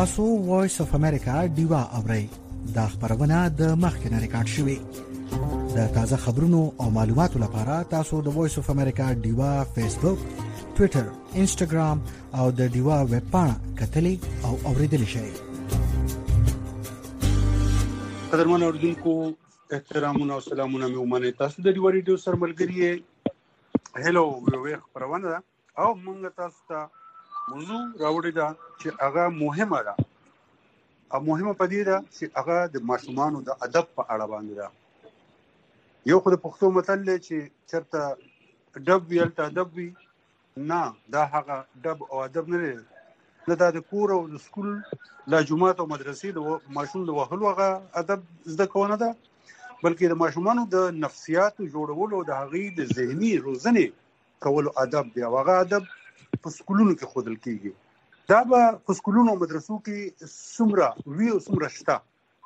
تاسو وایس اف امریکا ډیوا اورئ. دا خبرونه د مخکنه ریکارډ شوې. د تازه خبرونو او معلوماتو لپاره تاسو د وایس اف امریکا ډیوا فیسبوک، ټوئیټر، انسټاګرام او د ډیوا ویب پاڼه کتلې او اوریدلې شئ. قدرمن اوریدونکو، احترامونه او سلامونه مې ومنئ. تاسو د ډیوا ریډیو سره ملګري یې. هلو وی خبرونه ده او موږ تاسو ته موضوع راوړی ده چې هغه مهمه ده او مهمه پدې ده چې هغه د ماشومانو د ادب په اړه باندې ده. یو خو د پښتو متل دی چې چېرته ډب وي هلته ادب وي. نه، دا هغه ډب او ادب نه دی، نه دا د کور او د سکول لا جومات او مدرسې د ماشوم د وهلو هغه ادب زده کونه ده، بلکې د ماشومانو د نفسیاتو جوړولو او د هغې د ذهني روزنې کولو ادب دی او هغه ادب په سکولونو کې ښودل کېږي. دا به په سکولونو او مدرسو کې څومره وي او څومره شته.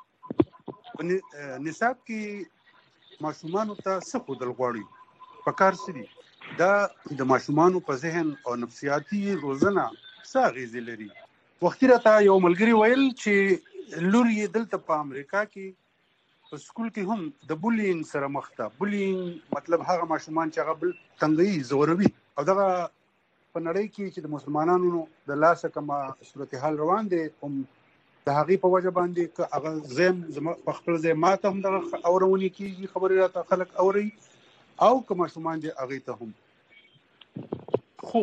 په نصاب کې ماشومانو ته څه ښودل غواړي، پکار څه دي، دا د ماشومانو په ذهن او نفسیاتي روزنه څه اغېزې لري. وختي راته یو ملګري ویل چې لور یې دلته په امریکا کې په سکول کې هم د بولینګ سره مخ ده. بولینګ مطلب هغه ماشومان چې هغه بل تنګوي، زوروي، او دغه په نړۍ کې چې د مسلمانانو د لاسه کومه صورتحال روان دی، هم د هغې په وجه باندې که هغه زم په خپل ځای ماته هم دغه اورونې کېږي، خبرې راته خلک اوري، او که ماشومان دي هغې ته هم. خو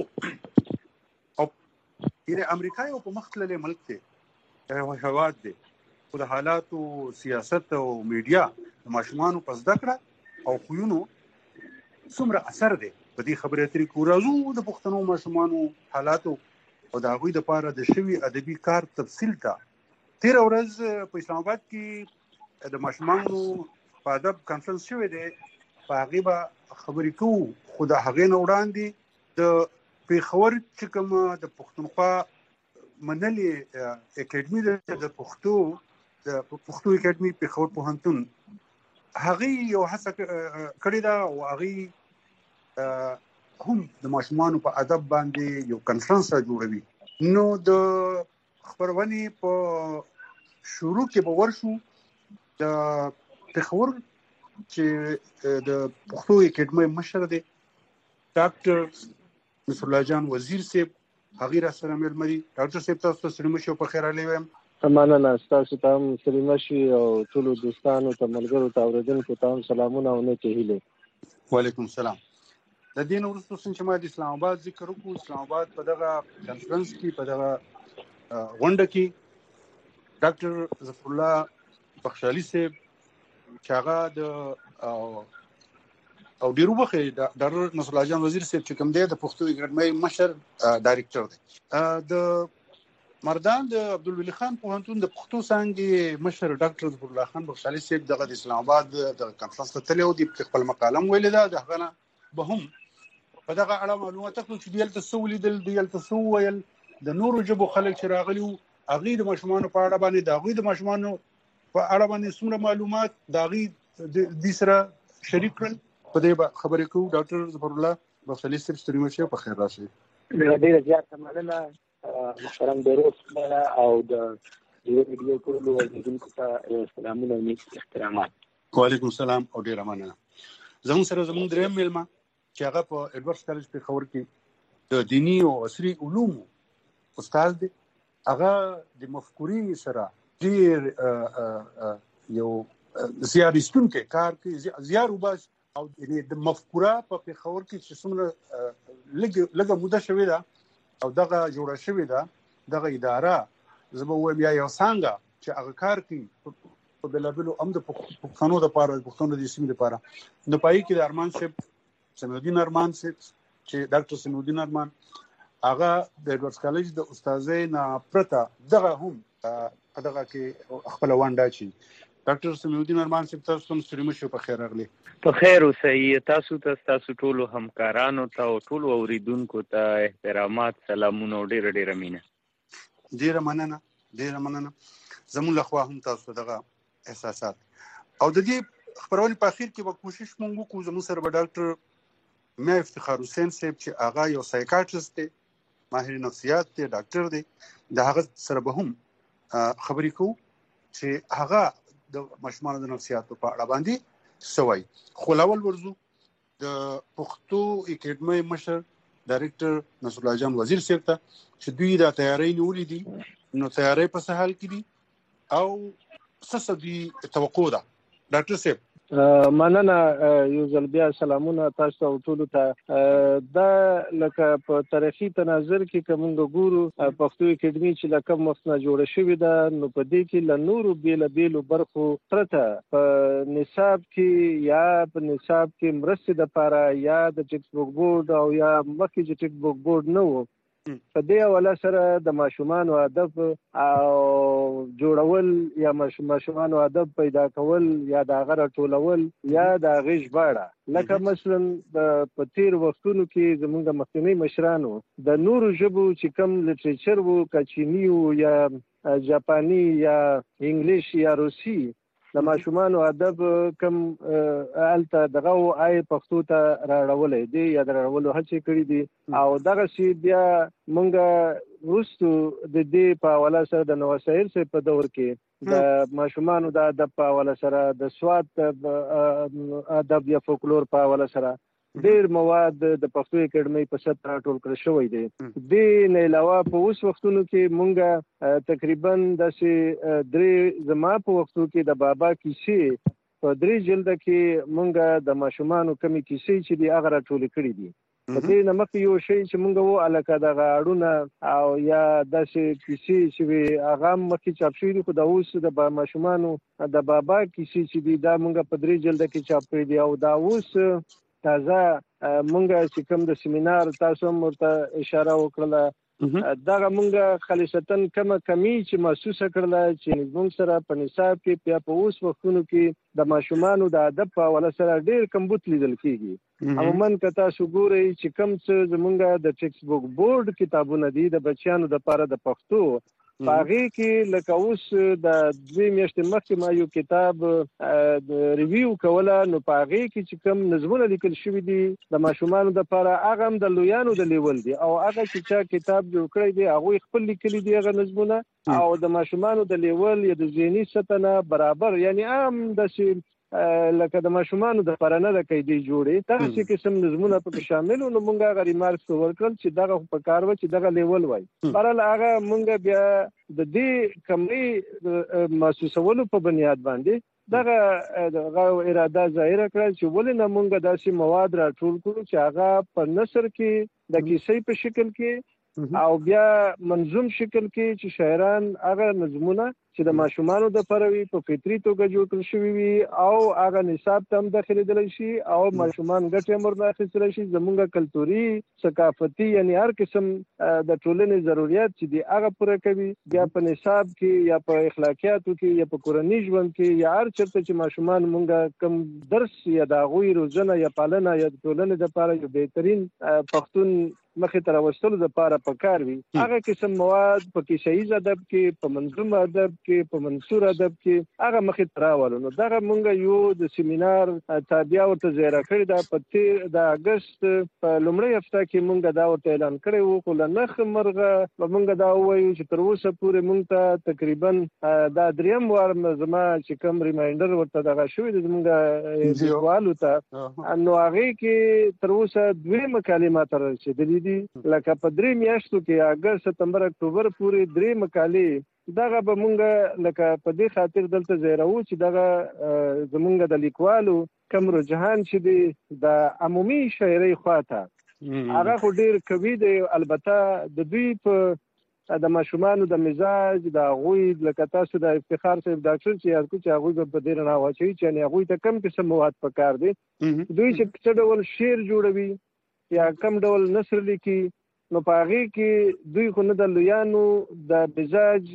او امریکا یو په مخ تللی ملک دی، یو هېواد دی، خو د حالاتو، سیاست او میډیا د ماشومانو په زده کړه او خویونو څومره اثر دی. په دې خبرې اترې کې راځو د پښتنو ماشومانو حالاتو او د هغوی دپاره د شوي ادبي کار تفصیل ته. تېره ورځ په اسلام آباد کې د ماشومانو په ادب کانفرنس شوی دی، په هغې به خبرې کوو. خو د هغې نه وړاندې د پېښور چې کومه د پښتونخوا منلې اکاډمي ده، د پښتو اکاډمي پېښور پوهنتون، هغې یو هڅه کړې ده او هغې هم د ماشومانو په ادب باندې یو کنفرنس را جوړوي. نو د خپرونې په شروع کې به ورشو د پېښور چې د پښتو اکاډمۍ مشر دی ډاکټر نصر الله جان وزیر صاحب، هغې را سره مېلمه دي. ډاکټر صاحب، تاسو ته سلامه شي او په خیر راغلی وایم. مننه، ستاسو ته هم سلامه شي او ټولو دوستانو ته، ملګرو ته، اورېدونکو ته هم سلامونه او نیکې هیلې. وعلیکم السلام. د دې نه وروسته چې ما د اسلام آباد ذکر وکړو، اسلام آباد په دغه کنفرنس کې، په دغه غونډه کې ډاکټر ظفر الله بخشالي صاحب چې هغه د او ډېر وخت ډاکټر نصر الله جان وزیر صاحب چې کوم دی د پښتو اکاډمۍ مشر ډایرکټر دی. د مردان د عبدالولي خان پوهنتون د پښتو څانګې مشر ډاکټر ظفر الله خان بخشالي صاحب دغه د اسلام آباد د کنفرنس ته تللی و، د خپل مقاله هم ویلې ده. د هغه نه به هم په دغه اړه معلومات اخلو چې دوی هلته څه ولیدل، دوی هلته څه وویل. د نورو ژبو خلک چې راغلي وو، هغوی د ماشومانو په اړه باندې، د هغوی د ماشومانو په اړه باندې څومره معلومات د هغوی دوی سره شریک کړل. په دې به خبرې کوو. ډاکټر ظفر الله بخشالي صاحب، ستړي مه شئ، په خیر راشئ. ډېره زیاته مننه محترم بیروز او د ډیو ټولو اوریدونکو ته سلامونه او نیک احترامات. وعلیکم السلام او ډېره مننه. زموږ سره زموږ درېیم مېلمه چې هغه په ایډورډز کالج پېښور کې د دیني او عصري علومو استاد دی. هغه د مفکورې سره ډېر یو زیار ایستونکی کار کوي، زیار وباسي، او د مفکوره په پېښور کې چې څومره لږه موده شوې ده او دغه جوړه شوې ده، دغه اداره، زه به ووایم یا یو څانګه چې هغه کار کوي په بېلابېلو هم د پښتنو دپاره، د پښتنو د سیمې دپاره. نو په هغې کې د ارمان صاحب، سمیع ارمان صاحب چې ډاکټر سمیع ارمان، هغه د ایډورډز کالج د استاذۍ نه پرته دغه هم په دغه کې خپله ونډه اچوي. ډاکټر سمیع ارمان صاحب، تاسو ته ستړي مه شئ، په خیر راغلي. په خیر اوسئ. تاسو ته، ستاسو ټولو همکارانو ته او ټولو اوریدونکو ته احترامات، سلامونه او ډېره ډېره مینه. ډېره مننه، ډېره مننه. زموږ لخوا هم تاسو دغه احساسات. او د دې خبرونې په اخر کې به کوشش مونږ وکړو، زموږ سره به ډاکټر میا افتخار حسین صاحب چې هغه یو سایکاټریست دی، ماهر نفسیات دی، ډاکټر دی، د هغه سره به هم خبرې کوو چې هغه د ماشومانو د نفسیاتو په اړه باندې سوي. خو لاول ورزو د پښتو اکیډمي مشر ډایرکټر نصر الله جان وزیر صاحب ته چې دوی دا تیاری نیولې دي، نو تیاری په څه حال کې دي او څه دوی توقع ده؟ ډاکټر صاحب مننه. یو ځل بیا سلامونه تاسو ته ټول ته. دا لکه په تاریخي تناظر کې کومه ګورو پښتو اکیډمي چې لکه وخت نه جوړه شوې ده، نو په دې کې له نورو بیلابیلو برخو پرته په نصاب کې یا په نصاب کې مرستې لپاره یا د ټیکسټ بوک بورډ او یا مخکې چې ټیکسټ بوک بورډ نه وو، په دې حواله سره د ماشومانو ادب او جوړول یا ماشومانو ادب پیدا کول یا د هغه راټولول یا د هغې ژباړه، لکه مثلا په تیر وختونو کې زموږ مخکیني مشرانو د نورو ژبو چې کوم لټریچر وو، که چینی وو یا جاپاني یا انګلیش یا روسي، د ماشومانو ادب کم الته دغه آی پښتو ته راړولې دي یا راړولو هڅې کړې دي. او دغه سی بیا مونږ وروستو د دې په حواله سره د نوسایل سره په دور کې د ماشومانو د ادب په حواله سره د سواد ادب یا فولکلور په حواله سره ډېر مواد د پښتو اکیډمي په سطح راټول کړل شوی دی. دې نه علاوه په اوس وختونو کې مونږ تقریبا داسې درې زما په وختو کې د بابا کیسې په 3 جلده کې مونږ د ماشومانو کمی کیسې چې دی هغه راټول کړي دي. په دې نه مخکې یو شی چې مونږ وو الکه دغه اړونه او یا داسې کیسې چې هغه مخکې چاپ شوي دي، خو د اوس د ماشومانو د بابا کیسې چې دي دا مونږ په 3 جلده کې چاپ کړي دي. او دا اوس تازه مونږ چې کوم د سیمینار تاسو هم ورته اشاره وکړله، دغه مونږ خالصتا کومه کمی چې محسوسه کړله چې زموږ سره په نصاب کې بیا په اوس وختونو کې د ماشومانو د ادب په حواله سره ډېر کمبود لیدل کېږي. عموما که تاسو ګورئ چې کوم څه زموږ د ټیکسټ بوک بورډ کتابونه دي د بچیانو دپاره د پښتو، په هغې کې لکه اوس د 2 میاشتې مخکې ما یو کتاب ریویو کوله، نو په هغې کې چې کوم نظمونه لیکل شوي دي د ماشومانو دپاره هغه هم د لویانو د لیول دي، او هغه چې چا کتاب جوړ کړی دی هغوی خپل لیکلي دي هغه نظمونه، او د ماشومانو د لیول یا د ذهني سطح نه برابر، یعنی عام داسې لکه د ماشومانو د لپاره نه د قیدې جوړې دغسې قسم نظمونه پکې شامل وو. نو مونږ هغه ریمارکس ورکړل چې دغه خو په کار وه چې دغه لیول وای. بهرحال هغه مونږ بیا د دې کمۍ محسوسولو په بنیاد باندې دغه اراده ظاهره کړه چې ولې نه مونږ داسې مواد راټول کړو چې هغه په نثر کې د کیسې په شکل کې او بیا منظوم شکل کې چې شاعران هغه نظمونه چې د ماشومانو د پروي په فطري توګه جوړ کړل شوي وي او هغه نصاب ته هم داخلېدلی شي او ماشومان ګټې هم ورنه اخیستلی شي. زمونږ کلتوري ثقافتي یعنی هر قسم د ټولنې ضروریات چې دي هغه پوره کوي. بیا په نصاب کې یا په اخلاقیاتو کې یا په کورني ژوند کې یا هر چېرته چې ماشومان مونږ کم درس یا د هغوی روزنه یا پالنه یا د ټولنې دپاره یو بهترین پښتون مخې ته راوستلو دپاره پکار وي، هغه قسم مواد په کیسهیز ادب کې، په منظوم ادب کې، په منثور ادب کې هغه مخې ته راولو. نو دغه مونږ یو د سیمینار تابیا ورته ځایره کړې ده. په د اګست په لومړۍ هفته کې مونږ دا ورته اعلان کړی وو، خو له نښ مرغه به مونږ دا ووایو چې تر اوسه پورې مونږ ته تقریبا دا 3م وار زما چې کوم ریمایندر ورته دغه شوی دی زمونږ لیکوالو ته، نو هغې کې تر اوسه 2 مقالې ماته رسېدلي دي. لکه په 3 میاشتو کې اګست، سپتمبر، اکتوبر پورې 3 مقالې دغه به مونږ لکه په دې خاطر دلته ځایروو چې دغه زمونږ د لیکوالو کم رجحان چې دی د عمومي شاعرۍ خواته هغه خو ډېر قوي دی. البته د دوی په د ماشومانو د مزاج د هغوی لکه تاسو د افتخار صاحب ډاکټر چې یاد کړو چې هغوی به په دې رڼا واچوي چې یعنې هغوی ته کم قسم مواد پکار دی. دوی چې څه ډول شعر جوړوي یا کم ډول نثر لیکي، نو په هغې کې دوی خو نه د لویانو د مزاج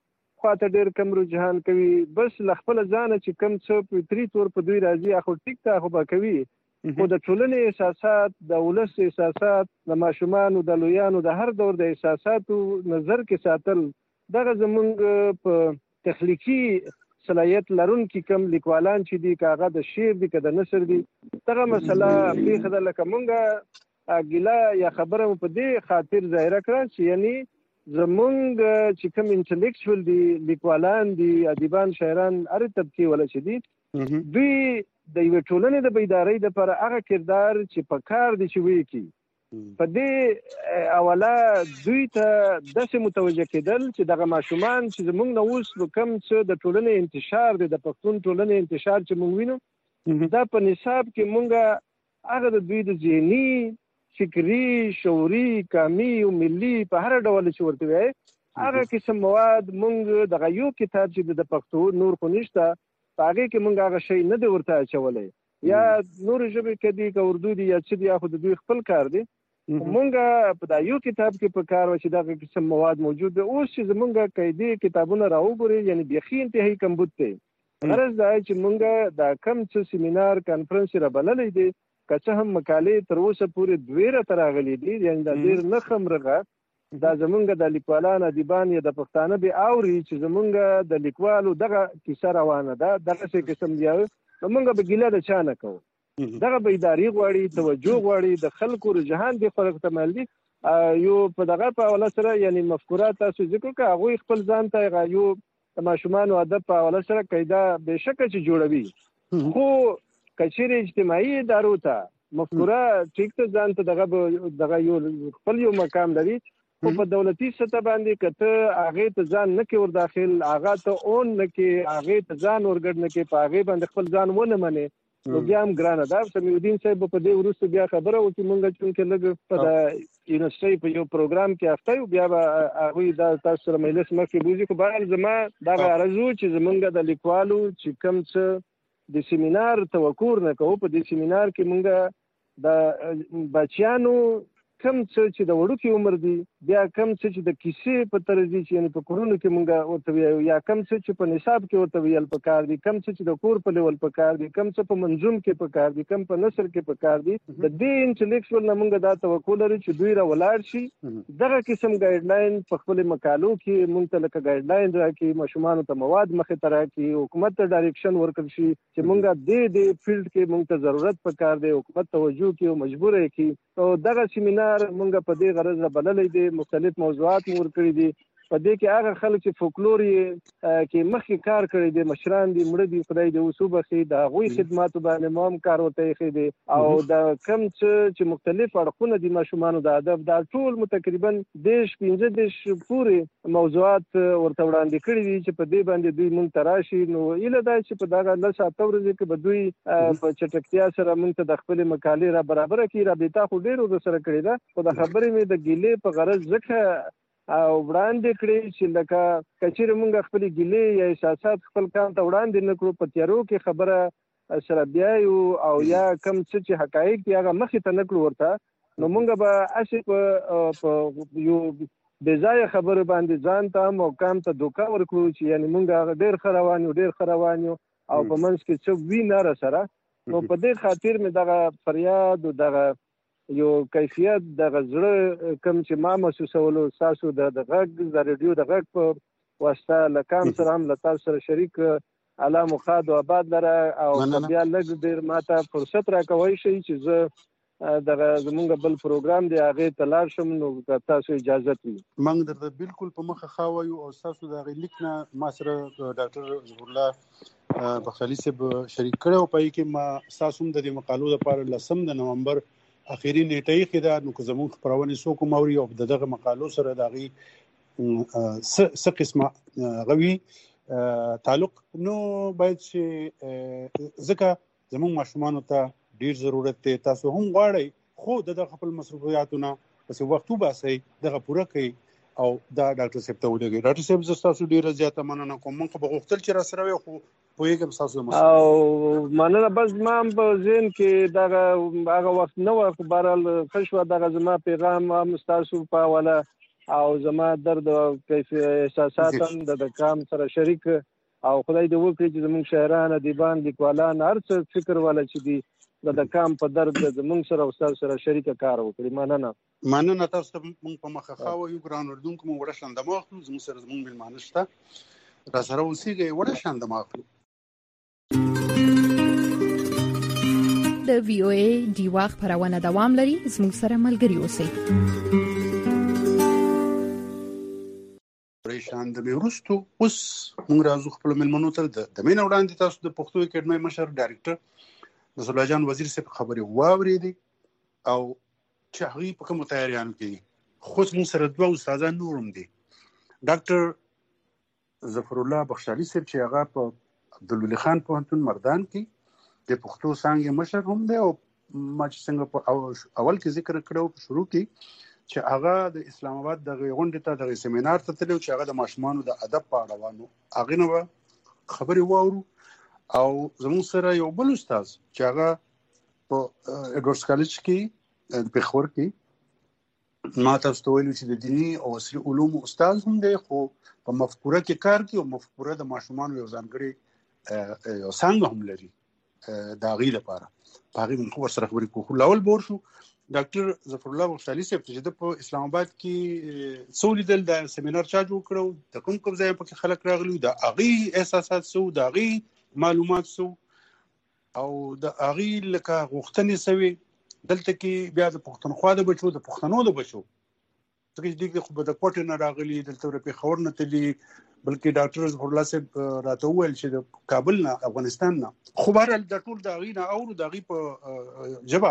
خواته ډېر کم رجحان کوي، بس له خپله ځانه چې کم څه فطري طور په دوی راځي هغه خو ټیک ته خو به کوي، خو د ټولنې احساسات، د ولس احساسات، د ماشومانو د لویانو د هر دور د احساساتو نظر کې ساتل دغه زمونږ په تخلیقي صلاحیت لرونکي کم لیکوالان چې دي، که هغه د شعر دي که د نثر دي، دغه مسله پېښه ده. لکه مونږ ګیله یا خبره مو په دې خاطر ظاهره کړه چې یعنی زمونږ چې کوم انټلیکچوال دي لیکوالان دي ادیبان شاعران هر طبقه ولا چې دي دوی د یو ټولنې د بیدارۍ لپاره هغه کردار چې په کار دي چې وی کی په دې اوله دوی ته داسې متوجه کېدل چې دغه ماشومان چې زمونږ نه اوس کوم څه د ټولنې انتشار دی د پښتون ټولنې انتشار چې مونږ وینو دا په نصاب کې مونږ هغه د دوی د ذهني فکري شعوري قومي او ملي په هر ډول چې ورته وایي هغه قسم مواد مونږ دغه یو کتاب چې د پښتو نور خو نشته په هغې کې مونږ هغه شی نه دی ورته اچولی یا نور ژبې که دي که اردو دي یا څه دي خو د دوی خپل کار دی مونږ په دا یو کتاب کې په کار و چې دغه قسم مواد موجود دی اوس چې زمونږ قیدي کتابونه راوګورئ یعنې بیخي انتهایي کمبود دی غرض دا چې مونږ دا کم څه سیمینار کانفرنس را بللی دی که څه هم مقالې تر اوسه پورې دوې راته راغلي دي یعنې دا ډېر نه خمرغه دا زمونږ د لیکوالان ادیبان یا د پښتانه به اوري چې زمونږ د لیکوالو دغه کیسه روانه ده دغسې قسم دی نو مونږ به ګیله د چا نه کوو دغه بیداري غواړي توجه غواړي د خلکو رجحان دې خلک ته مال دي یو په دغه په حواله سره یعنې مفکورات تاسو ذکر کړه هغوی خپل ځان ته یو د ماشومانو ادب په حواله سره قاعده بېشکه چې جوړوي خو که چیرې اجتماعي ادارو ته مفکوره ټیک ته ځان ته دغه یو خپل یو مقام لري خو په دولتي سطح باندې که ته هغې ته ځان نه کې ورداخل هغه ته اون نه کې هغې ته ځان ورګډ نه کې په هغې باندې خپل ځان ونه منې نو بیا هم ګرانه ده سمیع الدین صاحب په دې وروسته بیا خبره وکړي مونږ چونکې لږ په د یونیورسټۍ په یو پروګرام کې اخته یو بیا به هغوی دا تاسو سره مجلس مخکې بوځي خو بهرحال زما دغه عرض و چې زمونږ د لیکوالو چې کوم څه د سیمینار توقع نه کوو په دې سیمینار کې مونږ د بچیانو کم څه چې د وړوکي عمر دی بیا کم څه چې د کیسې په طرز دي چې یعنې په کورونو کې مونږ ورته ویایو یا کم څه چې په نصاب کې ورته ویل پکار دي کم څه چې د کور په لیول پکار دي کم څه په منظوم کې پکار دي کم په نثر کې پکار دي د دې انټلیکچوال نه مونږ دا توقع لرو چې دوی را ولاړ شي دغه قسم ګایډلاین په خپلو مقالو کې مونږ ته لکه ګایډلاین راکړي ماشومانو ته مواد مخې ته راکړي حکومت ته ډایرکشن ورکړل شي چې مونږ دې فیلډ کې مونږ ته ضرورت پکار دی حکومت توجه کړي او مجبوره یې کړي او دغه سیمینار مونږ په دې غرض را بللی دی مختلف موضوعات مو ورکړي دي په دې کې هغه خلک چې فولکلور یې کې مخکې کار کړی دی مشران دي مړه دي خدای دې اوس وبخښي د هغوی خدماتو باندې مو هم کار ورته ایښی دی او د کم څه چې مختلف اړخونه دي ماشومانو د ادب دا ټول مو تقریبا 10-15 پورې موضوعات ورته وړاندې کړي دي چې په دې باندې دوی مونږ ته راشي نو هیله دا چې په دغه 10-8 ورځې کې به دوی په چټکتیا سره مونږ ته د خپلې مقالې را برابره کړي رابطه خو ډېر ورسره کړې ده خو د خبرې مې د ګیلې په غرض ځکه او وړاندې کړي چې لکه که چیرې مونږ خپلې ګیلې یا احساسات خپل کام ته وړاندې نه کړو په تیارو کې خبره سره بیایو او یا کم څه چې حقایق دي هغه مخې ته نه کړو ورته نو مونږ به هسې په یو بې ځایه خبرو باندې ځان ته هم او کام ته دوکه ورکړو چې یعنې مونږ هغه ډېر ښه روان یو ډېر ښه روان یو او په منځ کې څه وي نه راسره نو په دې خاطر مې دغه فریاد او دغه یو کیفیت دغه زړه کوم چې ما محسوسولو ستاسو د غږ د ریډیو د غږ په واسطه له کام سره هم له تاسو سره شریک الله مو ښاد او آباد لره او بیا لږ ډېر ماته فرصت راکوی شي چې زه دغه زمونږ بل پروګرام دی هغې ته لاړ شم نو تاسو اجازت وي موږ درته بالکل په مخه ښه وایو او ستاسو د هغې لیک نه ما سره ډاکټر ظهورالله بخشالي صاحب شریک کړی او په هغې کې ما ستاسو هم د دې مقالو لپاره 10 نومبر اخیری نیټه یې ښې ده نو که زموږ خپرونې څوک هم اوري او د دغه مقالو سره د هغې څه قسمه هغه وي تعلق نو باید چې ځکه زموږ ماشومانو ته ډېر ضرورت دی تاسو هم غواړئ خو د دغه خپل مصروفیاتو نه پسې وخت وباسئ دغه پوره کوئ او دا ډاکټر صاحب ته ولېږئ ډاکټر صاحب زه ستاسو ډېره زیاته مننه کوم موږ خو به غوښتل چې راسره وی خو پوهېږم ستاسو او مننه بس ما هم په ذهن کې دغه هغه وخت نه وه خو بهرحال ښه شوه دغه زما پیغام هم ستاسو په حواله او زما درد او احساسات هم د کام سره شریک او خدای دې وکړي چې زموږ شاعران ادیبان لیکوالان هر څه فکر والا چې دي د کام په درد زموږ سره او ستاسو سره شریکه کار وکړي مننه تاسو ته موږ په مخه ښه وایو ګران اردوونکو موږ وړه شاندمه اخلو زموږ سره زموږ مېلمانه شته راسره اوسېږئ وړه شاندمه اخلو د وی او ای ډیوا خبرونه دوام لري زموږ سره ملګري اوسئ په شان د میروستو اوس موږ راځو خپل ملمنو ته د مين وړاندې تاسو د پښتو اکیډمي مشر ډایرکټر نصر الله جان وزیر صاحب خبرې واورېدې او چې هغه په کوم تیاریانو کې خو موږ سره دوه استادان نورم دي ډاکټر ظفر الله بخشالي صاحب چې هغه په عبدالولي خان پوهنتون مردان کې د پښتو څانګې مشر هم دی او ما چې څنګه په اول کې ذکر کړو په شروع کې چې هغه د اسلام آباد د غونډې ته د سیمینار ته تلو چې هغه د ماشومانو د ادب په اړه وانه هغه نو خبرې واورو او زموږ سره یو بل استاد چې هغه په اډورډز کالج کې په خور کې ما تاسو ته ویلو چې د دیني او عصري علوم استاد هم دی خو په مفکوره کې کار کوي او مفکوره د ماشومانو یو ځانګړي یو څنګه هم لري دا غي لپاره په هغه من خو سره خبرې کوو لاول بور شو ډاکټر ظفر الله بخشالي صاحب چې په اسلام آباد کې سولیدل د سیمینار چا جوړ کړو د کوم ځای په کې خلک راغلي د اغي احساسات سو د اغي معلومات سو او د اغي لکه غوښتنې سوي دلته کې بیا د پښتونخوا د بچو د پښتنو د بچو څنګه دې خو د کوټ نه راغلي دلته په خبر نه تلي بلکې ډاکټر ظفر الله صاحب راته وویل چې د کابل نه افغانستان نه خو بهر د ټول د اغي نه او د اغي په جبا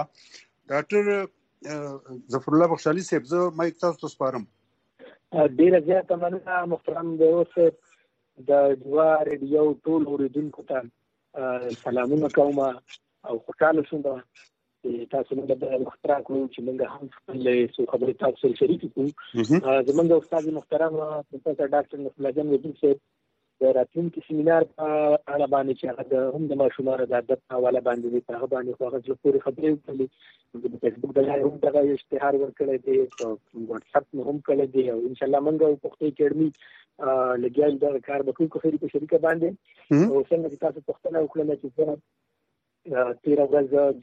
ډاکټر ظفر الله بخشالي صاحب زه مایک تاسو ته سپارم ډیره زیاته مننه محترم دوست د ډیوا ریډیو ټول اوریدونکو ته سلامونه کوم او خوشاله شوم چې تاسو موږ د مخترع کوم چې موږ هم خپل څو خبرې تاسو سره شریک کړو زموږ استاد محترم پروفیسور ډاکټر نصر الله جان وزیر صاحب د راتلونکي سیمینار په اړه باندې چې هغه هم د ماشومانو د ادب په حواله باندې په هغه باندې خو هغه پوری خبرې وکړي د فیسبوک د لارې هم دغه اشتهار ورکړی دی په واتس اپ هم کړی دی او ان شاء الله موږ پښتو اکیډمي لګیال د کار به کوو خو په شریکه باندې او څنګه چې تاسو پښتنه وکړل چې 13 ورځې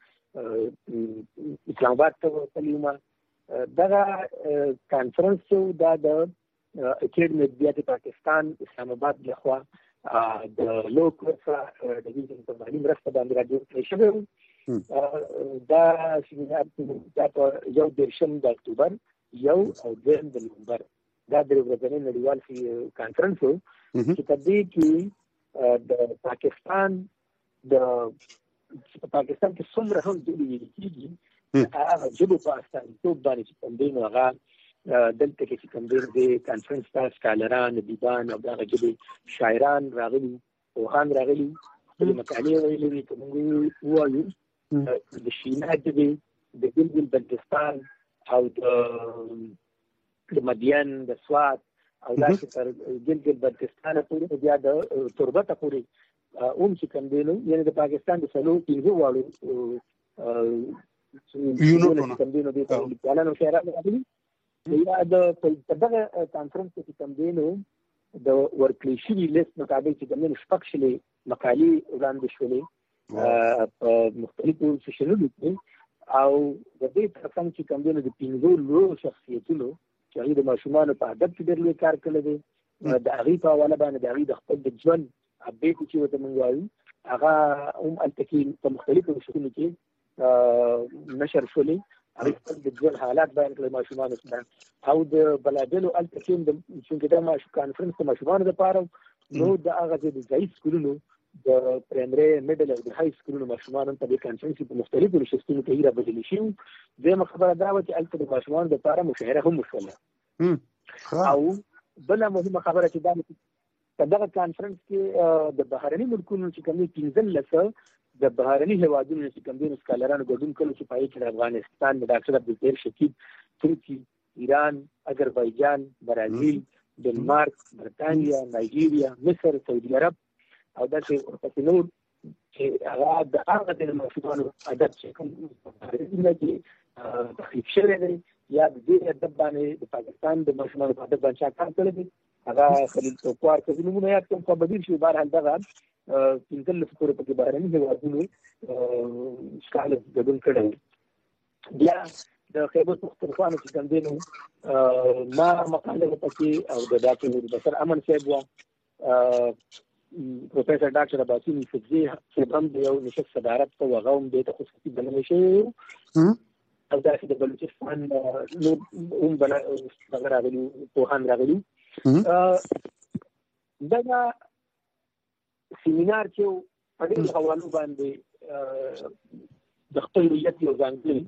د اسلام آباد ته وتلیمه دغه کانفرنس دا د اکیډمي د پاکستان اسلام آباد لخوا د لوکل د ډیویژن په باندې مرسته باندې راځي شوی دا سیمینار د یو درشم د اکتوبر یو او د نومبر دا د ورځې نړیوال کانفرنس چې په دې کې د پاکستان کې څومره هم د کېږي هغه جبو پاکستان ټول باندې چې کوم دی نو هغه دلته کې چې کوم دی کانفرنس ته سکالران دیبان او دغه جبې شاعران راغلي پوهان راغلي خپل مقالې ویلي کوم وایي د شینا جبې د ګلګل بلتستان او د مدین د سوات او داسې تر ګلګل بلتستان پورې بیا د تربته پورې چې کوم دی نو یعنې د پاکستان د سلو پنځه واړو کوم دی نو د لیکوالانو شاعرانو راغلي یا د دغه کانفرنس کې کوم دی نو د ورکړل شوي لیست مطابق چې کوم شپږ شلې مقالې وړاندې شولې په مختلفو سیشنونو کې او د دې ترڅنګ چې کوم دی نو د 15 لوړو شخصیتونو چې هغوی د ماشومانو په ادب کې ډېر لوی کار کړی دی د هغوی په حواله باندې د هغوی د خپل د ژوند اپډیټ چې ورته موږ وایو هغه هم هلته کې په مختلفو شکلونو کې نشر شولې هغوی خپل د ژوند حالات بیان کړل ماشومانو سره او د بلابلو هلته کې چونکې دا کانفرنس د ماشومانو دپاره نو د هغه د ځایي سکولونو د پرایمري میډل او د های سکولونو ماشومان په دې کانفرنس په مختلفو نشستونو کې رابلل شوي دویمه خبره دا وه چې هلته د ماشومانو دپاره مشاعره هم وشوله او بله مهمه خبره چې دا په دغه کانفرنس کې د بهرني ملکونو چې کوم 15 د بهرني هیوادونو چې کوم دي سکالرانو ګډون کړي چې پای کې افغانستان د ډاکټر عبدالطیب شکیب ترکی ایران اذربایجان برازیل ډنمارک برتانیا نایجیریا مصر سعودي عرب او داسې نور چې هغه د هغه د ماشومانو ادب چې کوم تخفیف شوی دی یا د دې ادب باندې د پاکستان د ماشومانو په ادب باندې کار کړی دی هغه خلیل توکوار که نومونه یاد کوم خو بدیل شي بهرحال دغه 15 پورې پکې بهرني هیوادونو سکالر ګډون کړی بیا د خیبر پختونخوا چې کوم دی نو ما مقاله پکې او د ډاکټر بشر امن صاحب و پروفیسور ډاکټر عباسی نصفزي صاحب هم د یو نشست صدارت په هغه هم د خصوصي بلنه شوی او داسې د بلوچستان نو هم راغلي پوهان راغلي دا سیمینار چې په دې حوالو باندې د خپل ملت یو ځانګړي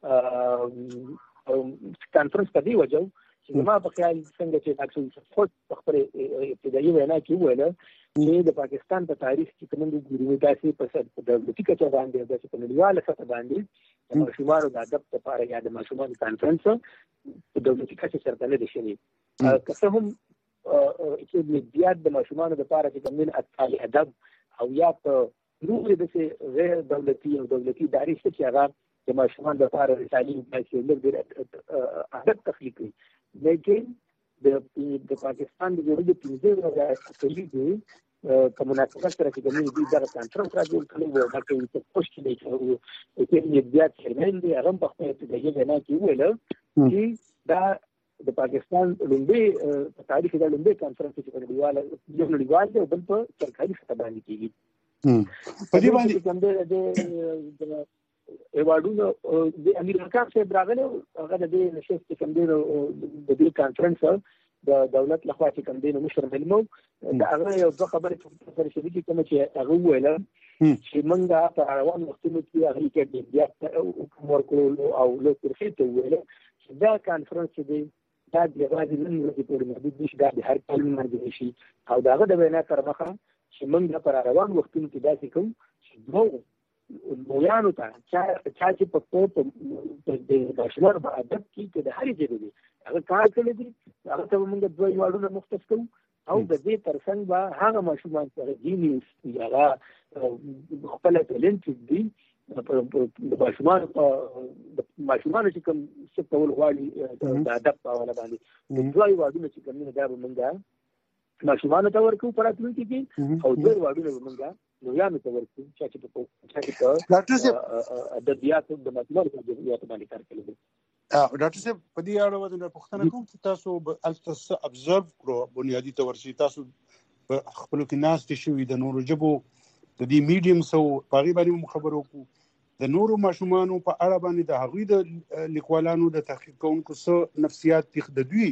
کانفرنس په دی وجو چې ما په خیال څنګه چې ډاکټر خود په خپل ابتدایي وینا کې ویل چې د پاکستان په تاریخ کې کوم د ګورو تاسو په دولتي کچه باندې د نړیواله سطح باندې د ماشومانو د ادب لپاره یا د ماشومانو کانفرنس په دولتي کچه سره نه دي شوی که هم چې د ماشومانو لپاره چې کوم ادب او یا په نور د غیر دولتي او دولتي ادارې چې هغه د ماشومان لپاره تعلیم پاتې لږ ادب تخلیق کوي لیکن د پاکستان د جوړېدو 15 اصلي دي په مناسبت سره چې کومې دي دا کانفرنس راځي کله وو دا کې څه پوښتنه دی چې بیا چیرمن دی هغه په خپل ابتدایي وینا کې ویل چې دا د پاکستان لومړی په تاریخ کې د لومړی کانفرنس چې په نړیوال دی بل په سرکاري سطح باندې کېږي په دې باندې کوم د ایوارډونو د امیر خان صاحب راغله هغه د نشست کوم د دې کانفرنس د دولت لخوا چې کوم د مشر ملمو دا هغه یو څه خبره سره شریکه کوم چې هغه ویل چې موږ په روان وختونو کې هغه کې بیا ورکول او له ترخیص ویل چې دا کانفرنس دی دا د غواړي نن ورځې پورې محدود نشي دا د هر کال باندې شي او داغه د وینا تر مخه چې موږ په روان وختونو کې داسې کوم چې دوه مویانو ته چې په د ماشومان په ادب کې د هرې ژبې دی هغه کار کړی دی هغه ته موږ دوه ایوارډونه مختص کوو او د دې ترڅنګ به هغه ماشومان سره جینیوس یا خپل ټیلنټ دي د ماشومان چې کوم څه کول غواړي د ادب په حواله باندې دوه ایوارډونه چې کوم دا به موږ ماشومان ته ورکو په راتلونکي کې او دوه ایوارډونه به موږ نو یا مې ته ورکو چې په ادبیات د مطلب ادبیات باندې کار کوي ډاکټر صاحب په دې اړه ودانه پوښتنه کوم چې تاسو التس ابزرو کړو بنیادی تور شي تاسو خپل کې ناس دي شوی د نورو جبو د دې میډیم سو پاغي باندې خبرو کو د نورو ماشومانو په اړه باندې د هغوی د لیکوالانو د تحقیق کوونکو سره نفسیات د دوی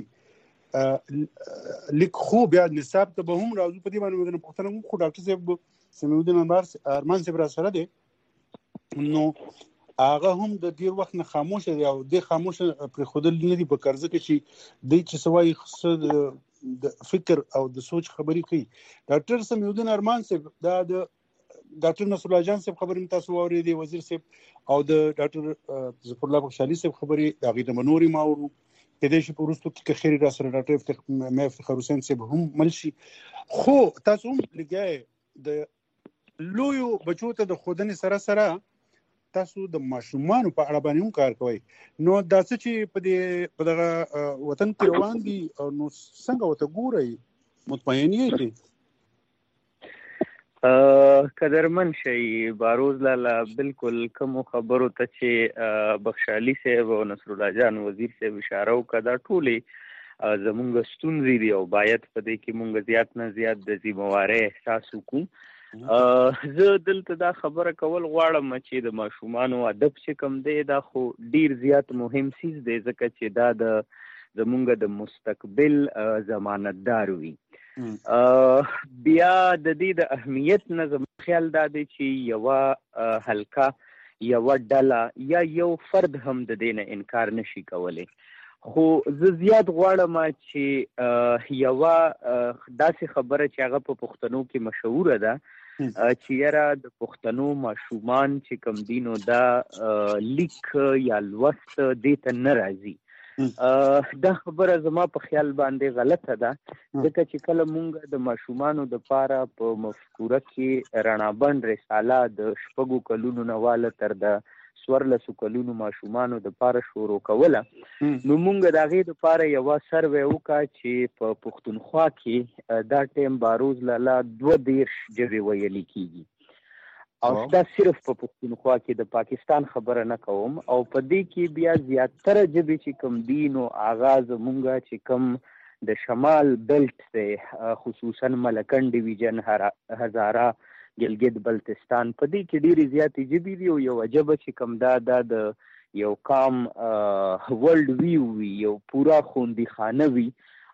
لیک خو بیا نصاب ته به هم راځو په دې باندې ودانه پوښتنه کوم خو ډاکټر صاحب سمیودین ارمان صاحب را سره دی نو هغه هم د ډیر وخت نه خاموش دی او د خاموش پر خودل نه دی په قرضه کې چې د سوای د فکر او د سوچ خبرې کوي ډاکټر سمیودین ارمان صاحب دا د ډاکټر نصر الله جان صاحب خبرې تاسو واورېدې وزیر صاحب او د ډاکټر ظفر الله بخشالي صاحب خبرې هغه د منوري ماورو کله چې په وروستو کې خیر را سره ډاکټر افتخار حسین صاحب هم ملشي خو تاسو هم لګای د لویو بچو ته د خودنې سره تاسو د ماشومانو په اړه باندې هم کار کوئ نو دا څه چې په دغه وطن کې روان دي نو څنګه وته ګورئ مطمئن یې قدرمن شي باروز لاله بالکل کوم خبرو ته چې بخشالي صاحب او نصر الله جان وزیر صاحب اشاره وکړه ټولې زمونږ ستونزې دي او باید په دې کې مونږ زیات نه زیات د ذمہوارۍ احساس وکړو زه دلته دا خبره کول غواړم چې د ماشومانو ادب چې کوم دی دا خو ډیر زیات مهم سیز دی ځکه چې دا د زمونږ د مستقبل ضمانتدار وي بیا د دې د اهمیت نه زموږ خیال دا دی چې یوه حلقه یوه ډله یا یو فرد هم د دې نه انکار نشي کولی خو زه زیات غواړم چې یوه داسې خبره چې هغه په پښتنو کې مشهوره ده چې یاره د پښتنو ماشومان چې کوم دي نو دا لیک یا لوست دې ته نه راځي دا خبره زما په خیال باندې غلطه ده ځکه چې کله مونږ د ماشومانو دپاره په مفکوره کې رڼابند رساله د 6 کلونو نه واله تر د 14 کلونو ماشومانو دپاره شروع کوله نو مونږ د هغې دپاره یوه سروې وکړه چې په پښتونخوا کې دا ټیم باروز لاله 22 ژبې ویلي کېږي او دا صرف په پښتونخوا کې د پاکستان خبره نه کوم او په دې کې بیا زیاتره ژبې چې کوم دي نو هغه زمونږ چې کوم د شمال بیلټ دی خصوصا ملکن ډیویژن هزاره ګلګت بلتستان په دې کې ډېرې زیاتې ژبې دي او یوه ژبه چې کوم دا د یو قام ورلډ ویو وي یو پوره خوندي خانه وي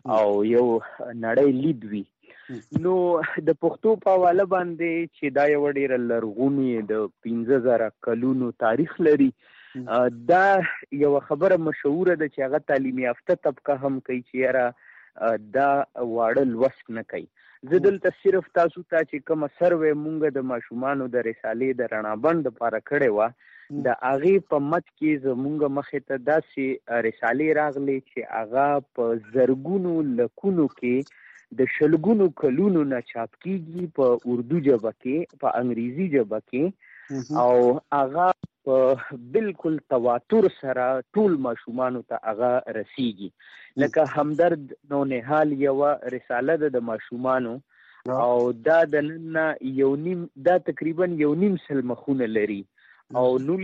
او یو نړۍ لید وي. نو د پښتو په حواله باندې چې دا یو ډېره لرغونې د 15,000 کلونو تاریخ لري، دا یو خبره مشهوره ده چې هغه تعلیم یافته طبقه هم کوي چې یاره دا واړه لوست نه کوي. زه دلته صرف تاسو ته چې کومه سروې مونږ د ماشومانو د رسالې د رڼا بند لپاره کړې وه، د هغې په مت کې زمونږ مخې ته داسې رسالې راغلې چې هغه په زرګونو لکونو کې د شلګونو کلونو نه چاپ کیږي په اردو ژبه کې، په انګریزي ژبه کې، او هغه په بالکل تواتر سره ټول ماشومانو ته هغه رسیږي. لکه همدرد نونهال یوه رساله ده د ماشومانو، او دا د نن دا تقریبا 1.5 مخونه لري، او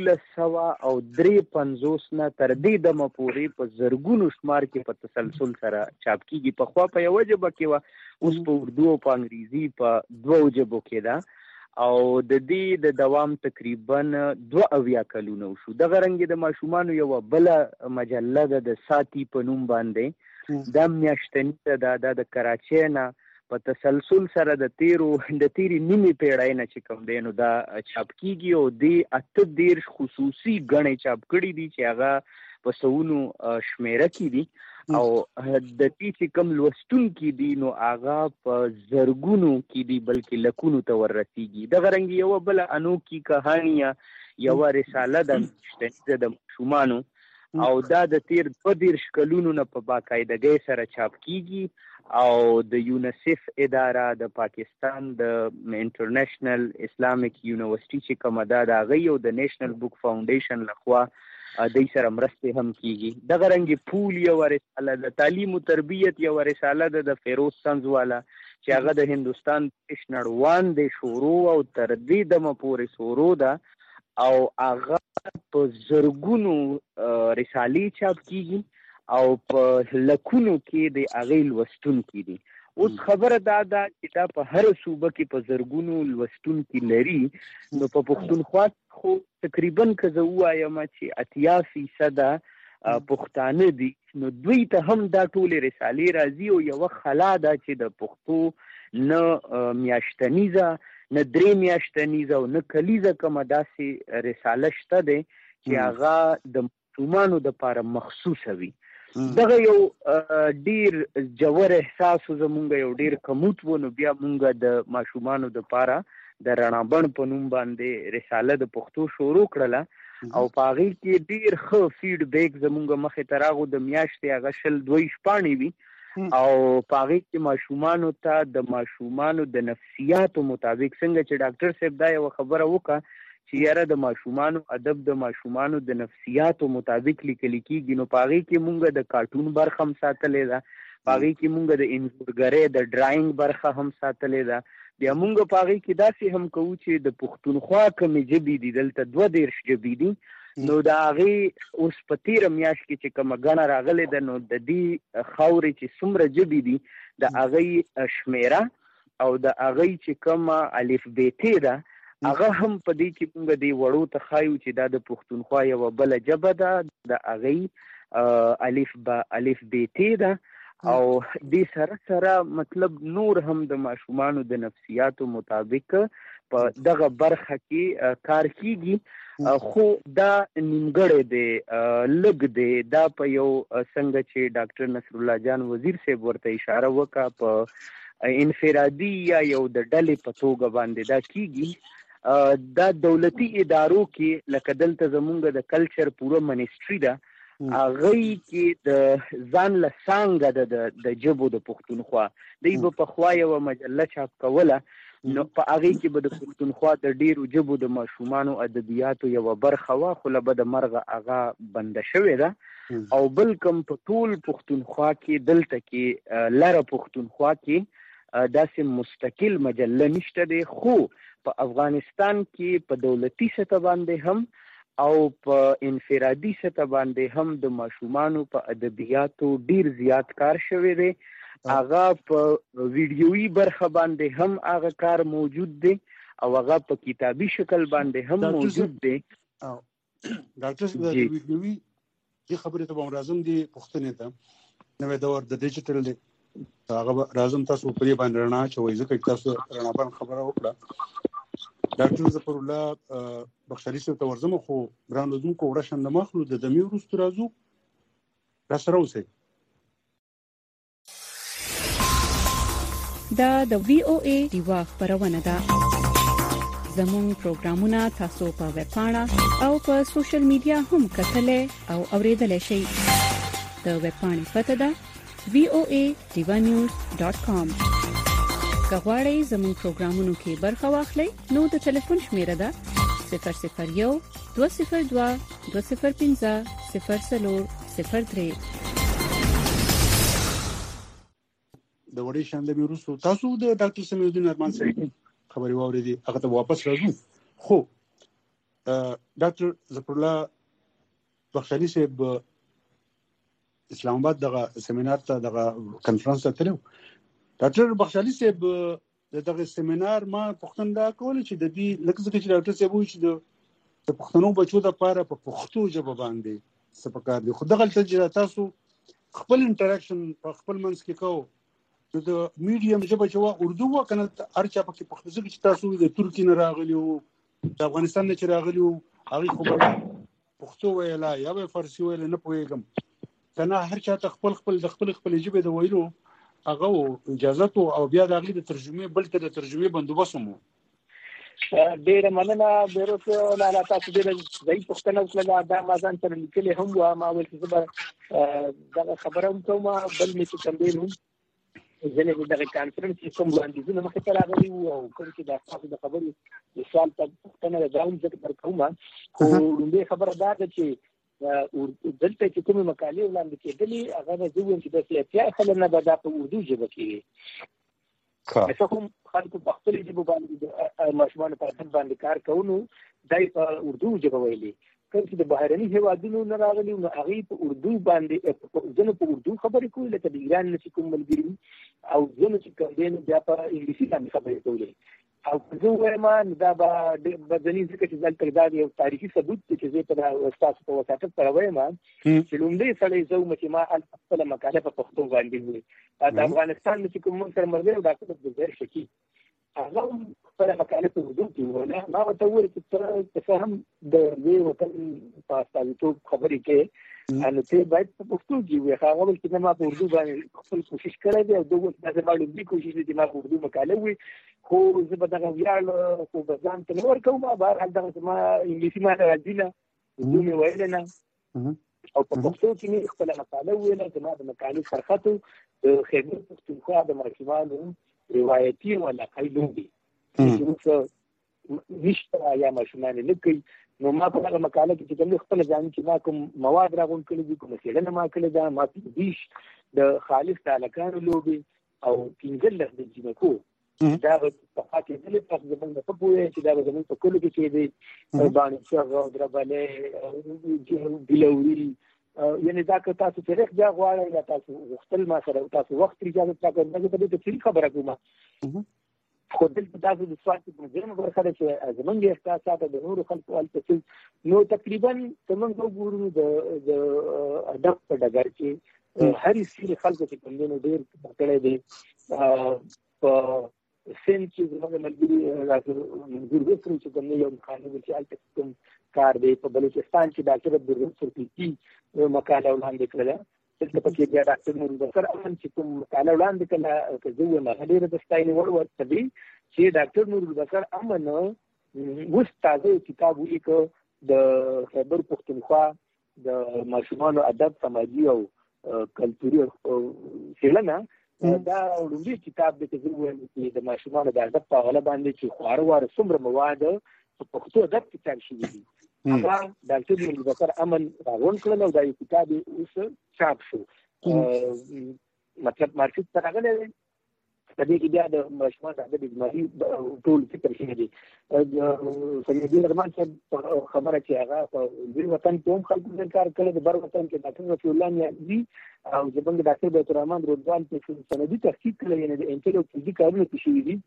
1953 نه تر دې دمه پورې په زرګونو شمار کې په تسلسل سره چاپ کیږي. پخوا په یوه ژبه کې وه، اوس په اردو او په انګریزي په 2 ژبو کې ده، او د دې د دوام تقریبا 2 کلونه وشو. دغه رنګې د ماشومانو یوه بله مجله ده د ساتي په نوم باندې، دا میاشتني ده، دا د کراچۍ نه په تسلسل سره د تیرې نیمې پیړۍ نه چې کوم دی نو دا چاپ کیږي، او دې 18 خصوصي ګڼې چاپ کړي دي چې هغه په سوونو شمیره کې دي، او د دې چې کوم لوستونکي دي نو هغه په زرګونو کې دي بلکې لکونو ته وررسیږي. دغه رنګې یوه بله انوکي کهانیه یوه رساله ده میاشتني د ماشومانو، او دا د تیر 22 کلونو نه په باقاعدګۍ سره چاپ کیږي، او د یونیسف اداره د پاکستان د انټرنیشنل اسلامیک یونیورسيټي چې کومه ده د هغې او د نیشنل بک فاونډیشن لخوا دوی سره مرستې هم کیږي. دغه رنګې پول یوه رساله د تعلیم و تربیت یوه رساله ده د فیروز سنز والا چې هغه د هندوستان نړوان دی شروع او تر دې دمه پورې شروع ده، او هغه په زرګونو رسالې چاپ کیږي او په لکونو کې د هغې لوستونکي دي. اوس خبره دا ده چې دا په هر صوبه کې په زرګونو لوستونکي لري، نو په پښتونخوا خو تقریبا که زه ووایم چې 80% پښتانه دي، نو دوی ته هم دا ټولې رسالې راځي، او یوه خلا ده چې د پښتو نه میاشتنیزه نه 3 میاشتنیزه او نه کلیزه کومه داسې رساله شته دی چې هغه د ماشومانو دپاره مخصوصه وي. دغه یو ډیر جوور احساس زمونږ یو ډیر کموت و، نو بیا مونږ د ماشومانو دپاره د رڼا بڼ په نوم باندې رساله د پښتو شروع کړله، او په هغې کې ډیر ښه فیډبیک زمونږ مخې ته راغو. د میاشتې هغه 22 شپاڼې وي، او په هغې کې ماشومانو ته د ماشومانو د نفسیاتو مطابق څنګه چې ډاکټر صاحب دا یوه خبره وکړه چې یاره د ماشومانو ادب د ماشومانو د نفسیاتو مطابق لیکل کېږي، نو په هغې کې مونږ د کارټون برخه هم ساتلې ده، په هغې کې مونږ د انځورګرۍ د ډرایینګ برخه هم ساتلې ده. بیا مونږ په هغې کې داسې هم کوو چې د پښتونخوا کومې ژبې دي، دلته 22 ژبې دي، نو د هغې اوس په تېره میاشت کې چې کومه ګڼه راغلې ده، نو د دې خاورې چې څومره ژبې دي د هغې شمیره او د هغې چې کومه الفبیتې ده هغه هم په دې کې مونږ دې وړو ته ښایو چې دا د پښتونخوا یوه بله ژبه ده، د هغې الفبیتې ده، او دې سره سره مطلب نور هم د ماشومانو د نفسیاتو مطابق په دغه برخه کې کار کیږي. خو دا نیمګړی دی، لږ دی، دا په یو څنګه چې ډاکټر نصرالله جان وزیر صاحب ورته اشاره وکړه په انفرادي یا یو د ډلې په توګه باندې دا کیږي. دا دولتي ادارو کې لکه دلته زمونږ د کلچر پوره منسټري ده، هغې کې د ځان له څانګه ده د ژبو د پښتونخوا، دوی به پخوا یوه مجله چاپ کوله، نو په هغې کې به د پښتونخوا د ډېرو ژبو د ماشومانو ادبیاتو یوه برخه وه، خو له بده مرغه هغه بنده شوې ده. او بل کوم په ټول پښتونخوا کې دلته کې لره پښتونخوا کې داسې مستقل مجله نشته دی، خو په افغانستان کې په دولتي سطح باندې هم او په انفرادي سطح باندې هم د ماشومانو په ادبیاتو ډیر زیات کار شوی دی. هغه په ویډیویي برخه باندې هم هغه کار موجود دی او هغه په کتابي شکل باندې هم موجود دی. ډاکټر د ویډیویي د خبرې ته راځم دي پښتنې ته نوې دور د ډیجیټل هغه راځم تاسو پرې باندې رڼا چوي ځکه تاسو رڼا باندې خبره وکړه. ډاکټر ظفر الله بخشالي صاحب ته ورځم خو ګران وزونکو وړه شند مخلو د دمي وروسته راځو را سره اوسئ. دا د VOA ډیوا خبرونه ده. زموږ پروګرامونه تاسو په ویب پاڼه او په سوشل میډیا هم کتلای او اوریدلای شئ. د ویب پاڼې پته ده voadivanews.com. کغواړئ زموږ پروګرامونو کې برخه واخلئ نو د ټلیفون شمیره ده 001 202 205 0003. د وړې شاندې وروسته تاسو د ډاکټر سمیع الدین ارمان صاحب خبري واورېدي هغه ته واپس راځو. خو ډاکټر ظفر الله بخشالي صاحب اسلام آباد دغه سیمینار ته دغه کانفرنس ته تلو. ډاکټر بخشالي صاحب دغه سیمینار ما پوښتنه کوله چې د دې لکه چې ډاکټر صاحب وایي چې د پښتنو بچو د لپاره په پښتو ژبه باندې څه پکار دي. خو دغه چې تاسو خپل انټراکشن په خپل منځ کې کوو د میډیم ژبه چې وا اردو وا کنه هر چا پکې پښتو ژبه چې تاسو د ترکی نه راغلی او د افغانستان نه چې راغلی او هغه خو به پښتو ویلا یا به فارسی ویل نه پوهیږم کنه هر چا ته خپل د خپل ژبه د ویلو هغه اجازه او بیا د هغه د ترجمه بل ته د ترجمه بندوبست مو ډېر مننه. بیروته لاله تاسو ډېر ځای پښتنه وکړه دا ما ځان سره لیکلې هم و ما ول چې دا خبره هم کوم بل می چې کمبین هم ځنه دغه کانفرنس کوم وړاندیزونه مخې ته راغلي او کوم چې دا تاسو د خبرې مثال ته پښتنه راوم ځکه کومه خو دې خبره دا ده چې دلته چې کومه مقالې وړاندې کېدلې هغه د ځوون چې د سیاسي خلنه به دا په اردو ژبه کې که کوم خلکو په خپل ژبه باندې ماشومان په خپل باندې کار کوي دای په اردو ژبه ویلي کوم چې د بهرني هیوادونو نه راغلي نو هغه په اردو باندې ځنه په اردو خبرې کوي لکه د ایران نشي کوم ملګری او ځنه چې کوم بیا په انګلیسي باندې خبرې کوي او زه وایم دا به ځنې ځکه چې ځل تر دا یو تاریخي ثبوت چې زه په استاد په واسطه پر وایم چې لومړی سړی زه چې ما خپل مقاله په پښتو باندې وي د افغانستان چې کوم سره مرګ ډاکټر عبدالزهر شکی هغه خپل مقاله په اردو کې وله ما ورته وویل چې ته هم د دې وطن په استازیتوب خبرې کې ان ته باید په پښتو کې وي هغه ول چې ما په اردو باندې خپل کوشش کړی دی او دوه د باندې دې کوشش دې ما په اردو مقاله وي خو زه به دغه ویاړ خو ځان ته نور کوم بهر حال دغه ما انګلیسي ما راځي نه اردو مې ویل نه او په پښتو کې مې خپل مقاله ویله چې ما د مقالې فرخته د خیبر پښتونخوا د ماشومانو روایتي ولا قیلوبي چې نشته یا ماشومان نه کوي نو ما په هغه مقاله کې چې کوم خپل ځان چې ما کوم مواد راغون کړی دي کوم څه نه ما کړی دا ما دیش د خالص تعلقانو لوبي او پنځل د جنکو دا په پاتې دي په ځمن په پوهه چې دا زموږ په کولو کې دي باندې څنګه دربلې بلوري یعنی دا که تاسو تاریخ دا غواړئ یا تاسو وختل ما سره تاسو وخت اجازه تاسو نه په دې څه خبره کوم خو دلته تاسو د سوال په ځینو برخه چې زمونږ احساسات د نورو خلکو الته نو تقریبا زمونږ وګورو د ادب په ډګر کې هر څه خلکو چې کوم ډېر کړي دي په سین چې زمونږ ملګری راځي ګورګو چې کوم یو قانون چې الته کوم کار دی په بلوچستان کې ډاکټر عبدالرحیم سرپیکی مقاله وړاندې کړله دلته پکې بیا ډاکټر نور بکر امن چې کوم مقاله وړاندې کړله که زه وایم هغه ډېره د ستاینې وړ ورته دی چې ډاکټر نور بکر امن اوس تازه کتاب ولیکه د خیبر پښتونخوا د ماشومانو ادب سماجي او کلتوري څېړنه دا لومړی کتاب دی چې زه وایم چې د ماشومانو د ادب په حواله باندې چې خواره واره څومره مواد په پښتو ادب کې چاپ شوي دي هغه ډاکټر نور بکر امن راغون کړل او دا یو کتاب اوس چاپ شو مطلب مارکیټ ته راغلی دی په دې کې بیا د ماشومان د ادب اجمالي ټول فکر شوی دی سمیع الدین ارمان صاحب خبره چې هغه په لوی وطن کې هم خلکو کار کړی د بر وطن کې ډاکټر رفیع الله نیازي او زموږ ډاکټر بیت الرحمن رضوان په سندي تحقیق کړی یعنې د انټلیجنس کارونه کې شوي دي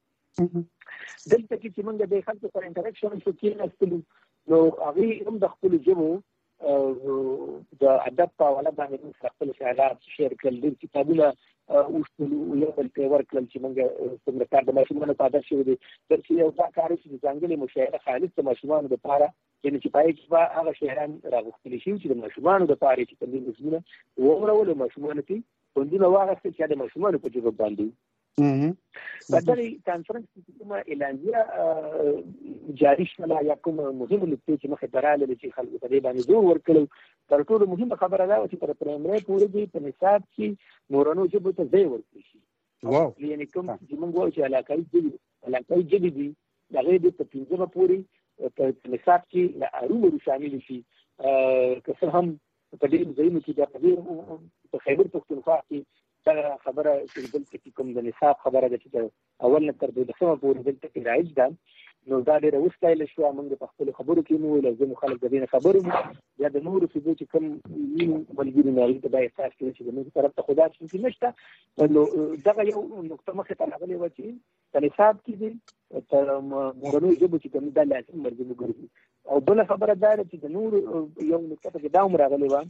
دلته کې چې موږ د خلکو سره انټراکشن شو کېناستلو نو هغوی هم د خپلو ژبو د ادب په حواله باندې خپل خیالات شیر کړل، د کتابونه اوسلو یو بل ته ورکړل چې موږ څنګه کار د ماشومانو په ادب شوی دی چې یو دا کار چې ځانګړي مشاعره خالص د ماشومانو لپاره یعنی چې پای کې به هغه شاعران راغوښتل شي چې د ماشومانو لپاره چې کوم نظمونه وورول ماشومانو ته خوندونه واغستل چې د ماشومانو په جواب باندې په دغه کانفرنس کې کومه اعلانیه جاری شوه یا کوم مهمه لپاره چې مخه دراله چې خلکو په دې باندې زور ورکړو. تر ټولو مهمه خبره دا و چې پر پرایمري پورې دی په نصاب کې مورانو ژبو ته ځای ورکړي شي. یعنی کوم چې موږ وایو چې علاقايي ژبې دي هغه د په 15 پورې په نصاب کې له اړوندو شامل شي. که څه هم په دې ځایونو کې د خیبر پښتونخوا کې دا خبره چې دلته کوم د نصاب خبره ده چې اول نه تر 12 پورې دلته کې رایج ده، نو دا ډېر وستایل شو. موږ په خپل خبرو کې مو لازم خلک د دې خبرو یا د نورو څه چې کوم ولګي نه لري ته احساس کوي چې د نور طرف ته خدا چې نشته. نو دا یو نقطه مخه ته راغلي و چې د نصاب کې دي تر مورنو ژبو چې کوم د لازم مرګ وګوري. او بل خبره دا چې د نور یو نقطه کې دا راغلي و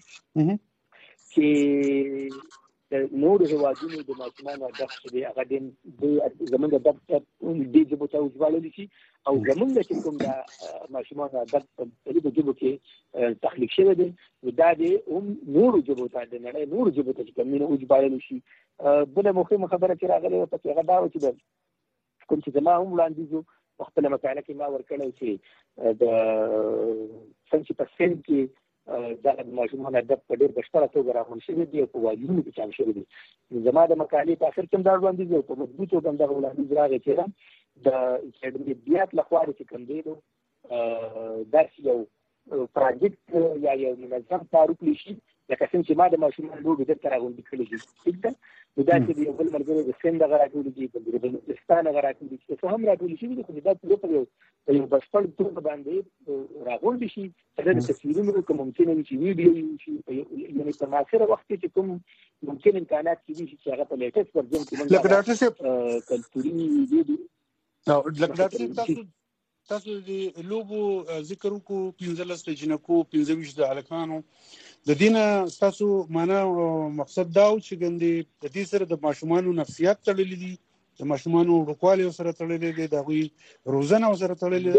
چې د نور هوادونو د ماشومانو ادب چې هغه د زمونږ ادب د جبو ته وځوالل شي او زمونږ چې کوم د ماشومانو ادب په دې جبو کې تخلیق شوی دی دا د نور جبو ته د نړۍ نور جبو ته کوم نه وځوالل شي. بل مهمه خبره چې راغله په هغه دا و چې کوم چې ما هم وړاندیز خپل مقاله کې ما ورکړل چې د 70% کې دا د ماشومانو ادب په ډېر بشپړه توګه راغون شوی دی او په واجبونو کې چاپ شوی دی. زما د مقالې په اخر کې دا وړاندیز او په مضبوط توګه دا وړاندیز راغی چې د اکیډمیات لخوا چې کوم دی دا یو پروجیکټ یا یو منظم کار وکړي شي لکه څنګه چې ما د ماشومانو لوبې درته راغونډې کړې دي. ټیک ده، نو دا چې یو بل ملګری د سند هغه راټولې دي، د بلوچستان هغه راټولې دي، څه هم راټولې شوي دي خو دا پوره په یو بشپړ توګه باندې راغونډې شي چې د تصویرونو که ممکنه وي چې ویډیو شي یعنی په معاصره وخت کې چې کوم ممکن امکانات کېدای شي چې هغه په لیټسټ ورژن کې لکه ډاکټر صاحب کلتوري ویډیو لکه ډاکټر صاحب تاسو د لوبو ذکر وکړو 15 جنکو 25 د الکانو د دینه تاسو معنا مقصد دا و چې ګندې د دې سره د ماشومانو نفسیات تړلې دي، د ماشومانو ورکوالي سره تړلې دي، د غوي روزنه سره تړلې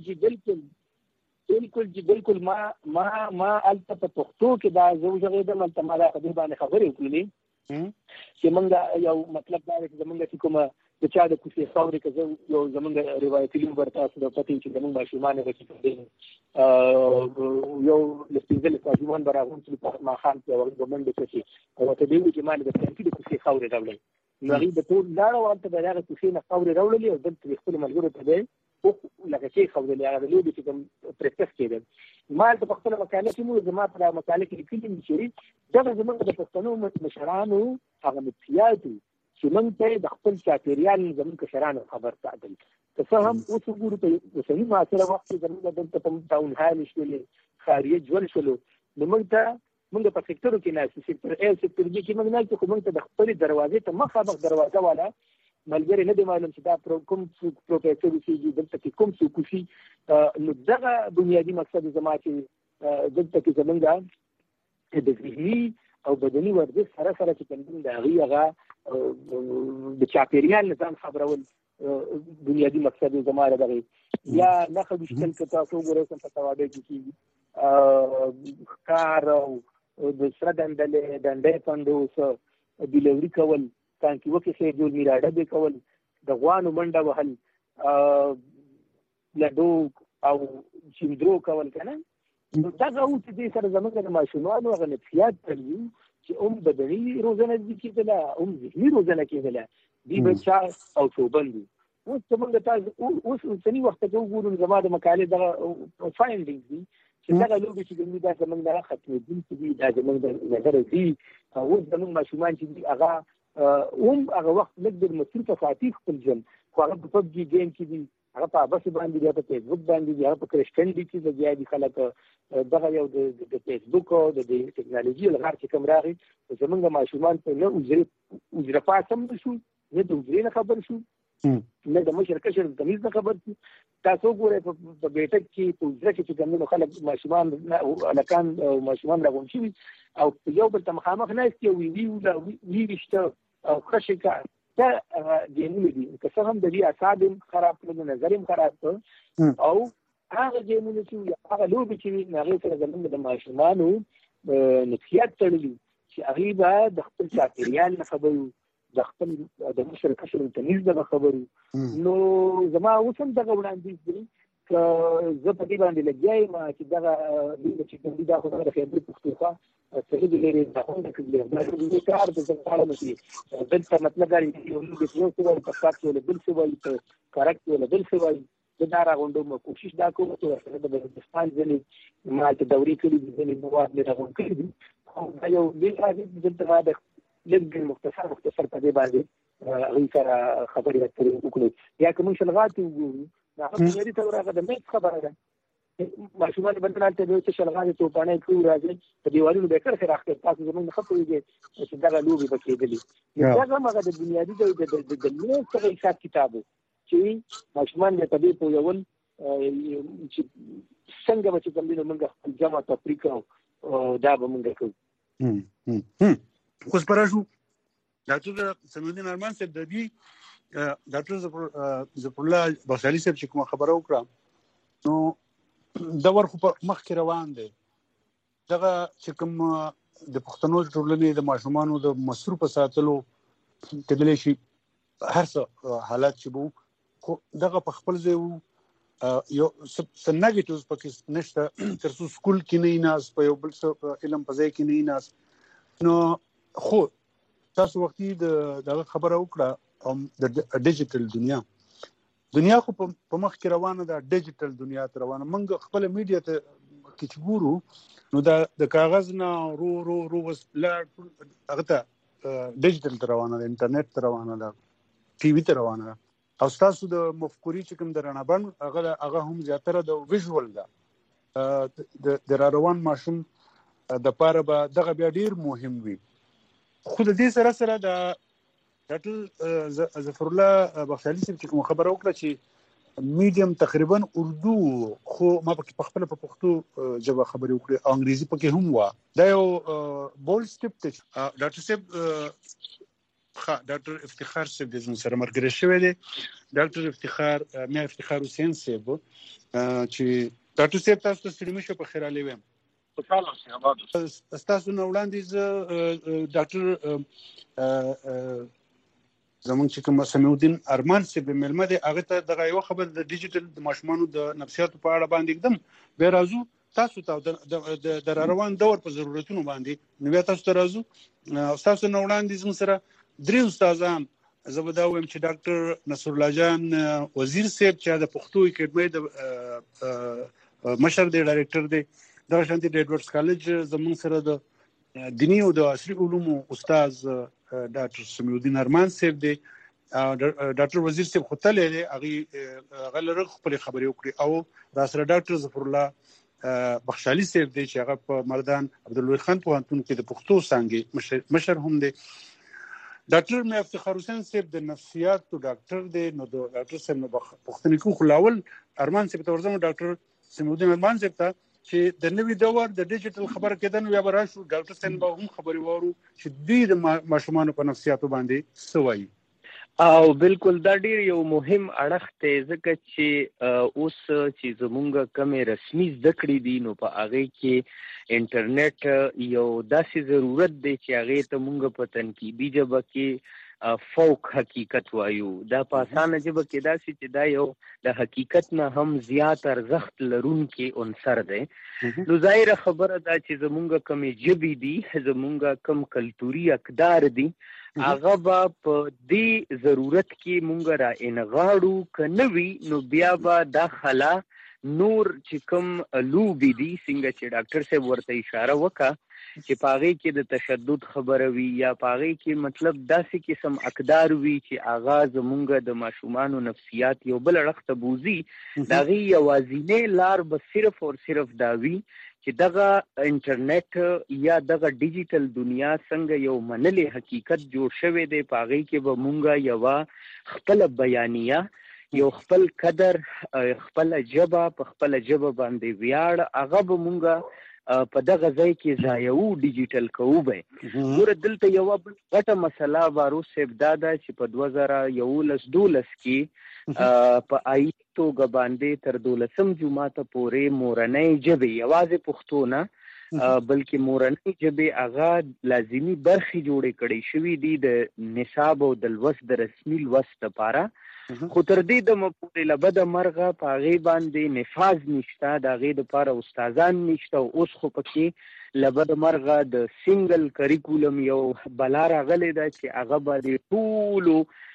ده. بالکل ما الته په پښتو کې دا زوجغه د ملتماله په دې باندې خبرې وکړې چې موږ یو مطلب دا چې موږ کومه د چا د کوڅې خاورې که یو زمونږ روایتي لوبه تاسو د پته چې زمونږ ماشومان یو له 15 ماشومان به راغونډ شي په ماښام کې هغوی به منډې کړي او ورته ویل چې ما د ټانکي د کوڅې خاورې راوړئ. نو هغوی به ټول لاړه هلته به د هغه کوڅې نه خاورې راوړلې او دلته د خپلو ملګرو ته به لکه چې ښودلې هغه د لوبې چې کوم پریکټس کېدل. ما هلته په خپله مقاله کې مو زما په مقاله کې لیکلي دي چې دغه زمونږ د پښتنو مشرانو هغه مفتیاتو چې موږ ته د خپل چاپېریال زموږ کشرانو خبر ساتل. که څه هم اوس وګورو په اوسني معاصره وخت کې زموږ دلته په ټاون هال شولې خاریه ژوند شولو نو موږ په سکتورو کې ناستو، سکتور A سکتور B کې موږ ناستو خو موږ ته د خپلې دروازې ته مخامخ دروازه والا ملګری نه دی معلوم چې دا کوم پروفیسور اوسېږي دلته کې کوم څوک اوسي. نو دغه بنیادي مقصد زما چې دلته کې زموږ د ذهني او بدني ورزش سره چې کوم د هغې هغه د چاپېریال نظام خبرول بنیادي مقصد زما دغه یا نښه ویشتل که تاسو وګورئ کوم په توابع کې کېږي ښکار او د سره ډنډۍ پنډوس بېلوري کول، ټانکي وکې جوړ میراډبې کول، د غوانو منډه وهل، لډو او چیندرو کول که نه. نو دغه اوس دې سره زموږ د ماشومانو هغه نفسیات تړلي چې بدني روزنه دې کېدله ذهني روزنه کېدله دې به چا او چوبند دي. اوس زموږ تاسو اوس اوسني وخت کې وګورو زما د مقالې دغه فاینډینګ دي چې دغه لوبې چې کومې دا زموږ دغه ختمېدونکي دي، دا زموږ د نظره دي. اوس زموږ ماشومان چې دي هغه هغه وخت لږ ډېر مصروفه ساتي خپل ژوند، خو هغه په پبجي ګیم کې دي، هغه په ابس باندې دی، په فیسبوک باندې دی، هغه په کرسچنډي کې لګیا دي خلک. دغه یو د فیسبوک او د ټکنالوژي لغړ چې کوم راغی زمونږ ماشومان په نه اجرپاس هم نه شو، نه د اجرې نه خبر شو، نه د مشر کشر د تمیز نه خبر دي. تاسو ګورئ په بیټک کې په ځکه چې کومو خلک ماشومان الکان او ماشومان راغون شي او یو بل ته مخامخ نه استي وی وشته او خشکه دا جنونه دي که څه هم د دې اعصاب خراب کړي نظر خراب او هغه جنونه چې هغه لوبي چې هغه سره زموږ د ماشومانو نفسیات تړلي چې هغه به د خپل چاپیریال نه خبرو د خپل د مشر کشر تمیز نه خبرو. نو زما اوسم دغه وړاندیز دي که زه په دې باندې لګیایم چې دغه چې کوم دي دا خو د خبرې پښتونخوا صحیح دی لري دا هم د کړي کار د ځکه مشي دلته مطلب دا یو د یو څه په پاک ول بل څه وایي کارکټ ول بل څه وایي دا راغونډو کوشش دا کوم چې د بلوچستان ځلې ما ته دوري کړی دي ځلې مواد نه راغون کړی دي خو یو بل حاجت دلته دا لږ مختصر په دې باندې هغه سره خبرې وکړو یا کوم شلغات وګورو دا هم لري ته راغله د مې خبره ده ماشومان بدلان ته د شلغات ته پانه کوي راځي په دیوالونو به کړه راخته تاسو زموږ خبرې دي چې دا لوبي پکې دي دا هغه د بنیادی د نو څه حساب کتابو چې ماشومان په دې پویول چې څنګه به چې کوم دي موږ جمع تفریقه دا به موږ کوو. اوس پرشو ډاکټر سمیع ارمان صاحب د دې ډاکټر ظفر الله بخشالي صاحب چې کوم خبره وکړه نو دا ورخو په مخ کې روان دی دغه چې کوم د پښتنو ټولنې د ماشومانو د مصروف ساتلو کېدلی شي هر څه حالات چې وو خو دغه په خپل ځای یو څه نیگیټیوز پکې نشته تر څو سکول کې نه ناس په یو بل څه علم په ځای کې نه ناس نو خو تاسو وختي دغه خبره وکړه د ډیجیټل دنیا خو په مخ کې روانه ده ډیجیټل دنیا ته روانه موږ خپل میډیا ته کې چې ګورو نو د کاغذ نه رو وسله هغه ته ډیجیټل ته روانه ده انټرنیټ ته روانه ده ټي وي ته روانه ده او تاسو د مفکوري چې کوم د رڼابن هغه هم زیاتره د ویژوال ده د روان ماشوم د پاره به دغه بیا ډیر مهم وي خو د دې سره د ډاکټر ظفر الله بخشالي صاحب چې کوم خبره وکړه چې میډیم تقریبا اردو خو ما په خپل په پښتو ژبه خبرې وکړې او انګریزي پکې هم و دا یو بول سټپ ته ډاکټر صاحب ډاکټر افتخار صاحب د زموږ سره مرګري شوی دی ډاکټر افتخار مې افتخار حسین صاحب چې ډاکټر صاحب تاسو ته ستړي مشه په خیر علي ویم تاسو نو وړاندې ډاکټر زمونږ چې کوم سمیع الدین ارمان صاحب ملمه دی هغه ته دغه یو خبر د ډیجیټل د ماشومانو د نفسیاتو په اړه باندې एकदम به راځو تاسو ته د روان دور په ضرورتونو باندې نو بیا تاسو ته راځو تاسو نو وړاندې زموږ سره درې استادان زبدا ویم چې ډاکټر نصر الله جان وزیر صاحب چې د پښتو اکیډمۍ د مشر دی ډایریکټر دی دا شانتي د ایډورډز کالج زموږ سره د دینی او د عصري علومو استاد ډاکټر سمیع الدین ارمان صاحب دی ډاکټر وزیر صاحب خطلې دی هغه لږ خپل خبرې وکړي او دا سره ډاکټر ظفر الله بخشالي صاحب دی چې هغه په مردان عبدالوهاب خان پوهنتون کې د پښتو څانګې مشر هم دی ډاکټر مې افتخار حسین صاحب د نفسیاتو ډاکټر دی نو د ډاکټر صاحب نه پښتني کو خلاول ارمان صاحب ته ورځم ډاکټر سمیع الدین ارمان صاحب ته چې د نوې دور د ډیجیټل خبره کېدنه بیا براشو ډاکټر صاحب به هم خبري وورو چې دوی د ماشومانو په نفسیاتو باندې څه وایي او بالکل دا ډیر یو مهم اړخ ته ځکه چې اوس چې زمونږ کمې رسمي زده کړې دي نو په هغه کې انټرنیټ یو داسې ضرورت دی چې هغه ته مونږ په تنقیدي ژبه کې فوق حقیقت وایو دا په اسانه ژبه کې داسې چې دا یو د حقیقت نه هم زیات ارزښت لرونکي عنصر دی نو ظاهره خبره دا چې زمونږ کمې ژبې دي زمونږ کم کلتوري اقدار دي هغه به په دې ضرورت کې مونږ را انغاړو که نه وي نو بیا به دا خلا نور چې کوم لوبې دي څنګه چې ډاکټر صاحب ورته اشاره وکړه چې په هغې کې د تشدد خبره وي یا په هغې کې مطلب داسې قسم اقدار وي چې هغه زمونږ د ماشومانو نفسیات یو بل اړخ ته بوځي د هغې یوازینۍ لار به صرف او صرف دا وي چې دغه انټرنیټ یا دغه ډیجیټل دنیا څنګه یو منلې حقیقت جوړ شوی دی، په هغې کې به مونږ یوه خپله بیانیه، یو خپل قدر، خپله ژبه، په خپله ژبه باندې ویاړ، هغه به مونږ په دغه ځای کې ځایو، ډیجیټل کوو به. ګوره دلته یوه غټه مسله باروس صاحب دا ده چې په 2011-12 کې په آیي توګه باندې تر 12 جماعته پورې مورنۍ ژبې، یوازې پښتو نه بلکې مورنۍ ژبې هغه لازمي برخې جوړې کړې شوي دي د نصاب او د لوست د رسمي لوست لپاره. خو تر دې دمه پورې له بده مرغه په هغې باندې نفاذ نشته، د هغې دپاره استادان نشته. او اوس خو پکې له بده مرغه د سنګل کریکولم یو بلا راغلی ده چې هغه به د ټولو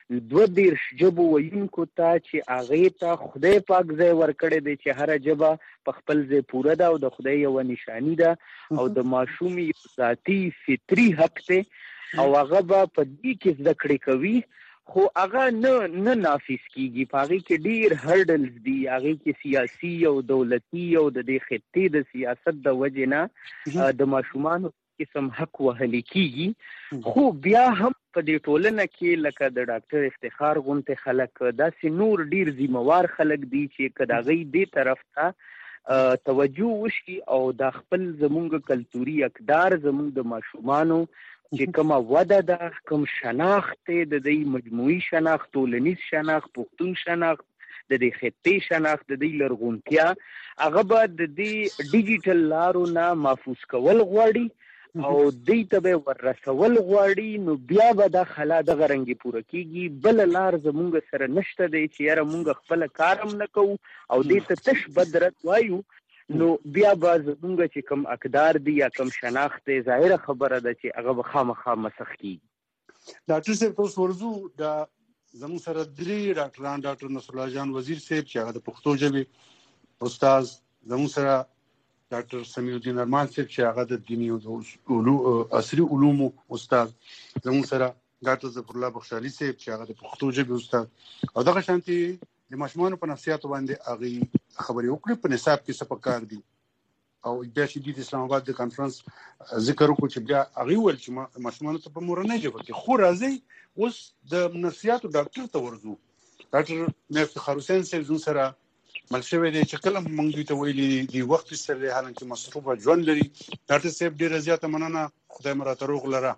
22 ژبو ویونکو ته چې هغې ته خدای پاک ځای ورکړی دی چې هره ژبه په خپل ځای پوره ده او د خدای یوه نشاني ده او د ماشوم یو ذاتي فطري حق دی او هغه به په دې کې زده کړې کوي. خو هغه نه نافذ کیږي، په هغې کې ډېر هرډلز دي، هغې کې سیاسي او دولتي او د دې خطې د سیاست د وجې نه د ماشومانو قسم حق وهلی کیږي. خو بیا هم په دې ټولنه کې لکه د ډاکټر افتخار غونتې خلک، داسې نور ډېر ذمهوار خلک دي چې که د هغوی دې طرف ته توجه وشي او دا خپل زمونږ کلتوري اقدار زمونږ د ماشومانو چې کومه وده ده، کوم شناخت دی، د دې مجموعي شناخت، ټولنیز شناخت، پښتون شناخت، د دې خطې شناخت، د دې لرغونتیا، هغه به د دې ډیجیټل لارو نه محفوظ کول غواړي او دې ته به ورسول غواړي. نو بیا به دا خلا دغه رنګې پوره کیږي. بله لار زمونږ سره نشته دی چې یاره مونږ خپله کار هم نه کوو او دې ته تش بدرت وایو. نو بیا به زمونږ چې کوم اقدار دي یا کوم شناخت دی، ظاهره خبره ده چې هغه به خامخا مسخ کیږي. ډاکټر صاحب تاسو ورځو دا زموږ سره 3 ډاکټران، ډاکټر نصر الله جان وزیر صاحب چې هغه د پښتو ژبې استاد، زموږ سره ډاکټر سمیع الدین ارمان صاحب چې هغه د دیني او عصري علومو استاد، زموږ سره ډاکټر ظفر الله بخشالي صاحب چې هغه د پښتو ژبې استاد. او دغه شانتي د ماشومانو په نفسیاتو باندې هغې خبرې وکړې، په نصاب کې څه پکار دي. او بیا چې د اسلام آباد د کانفرنس ذکر وکړو چې بیا هغې وویل چې ماشومانو ته په مورنۍ ژبه کې. خو راځئ اوس د نفسیاتو ډاکټر ته ورځو. ډاکټر میر افتخار حسین صاحب زموږ سره مل شوی دی چې کله موږ دوی ته ویلي دي وخت ایستلی دی، حالانکې مصروفه ژوند لري. ډاکټر صاحب ډېره زیاته مننه، خدای مو راته روغ لره.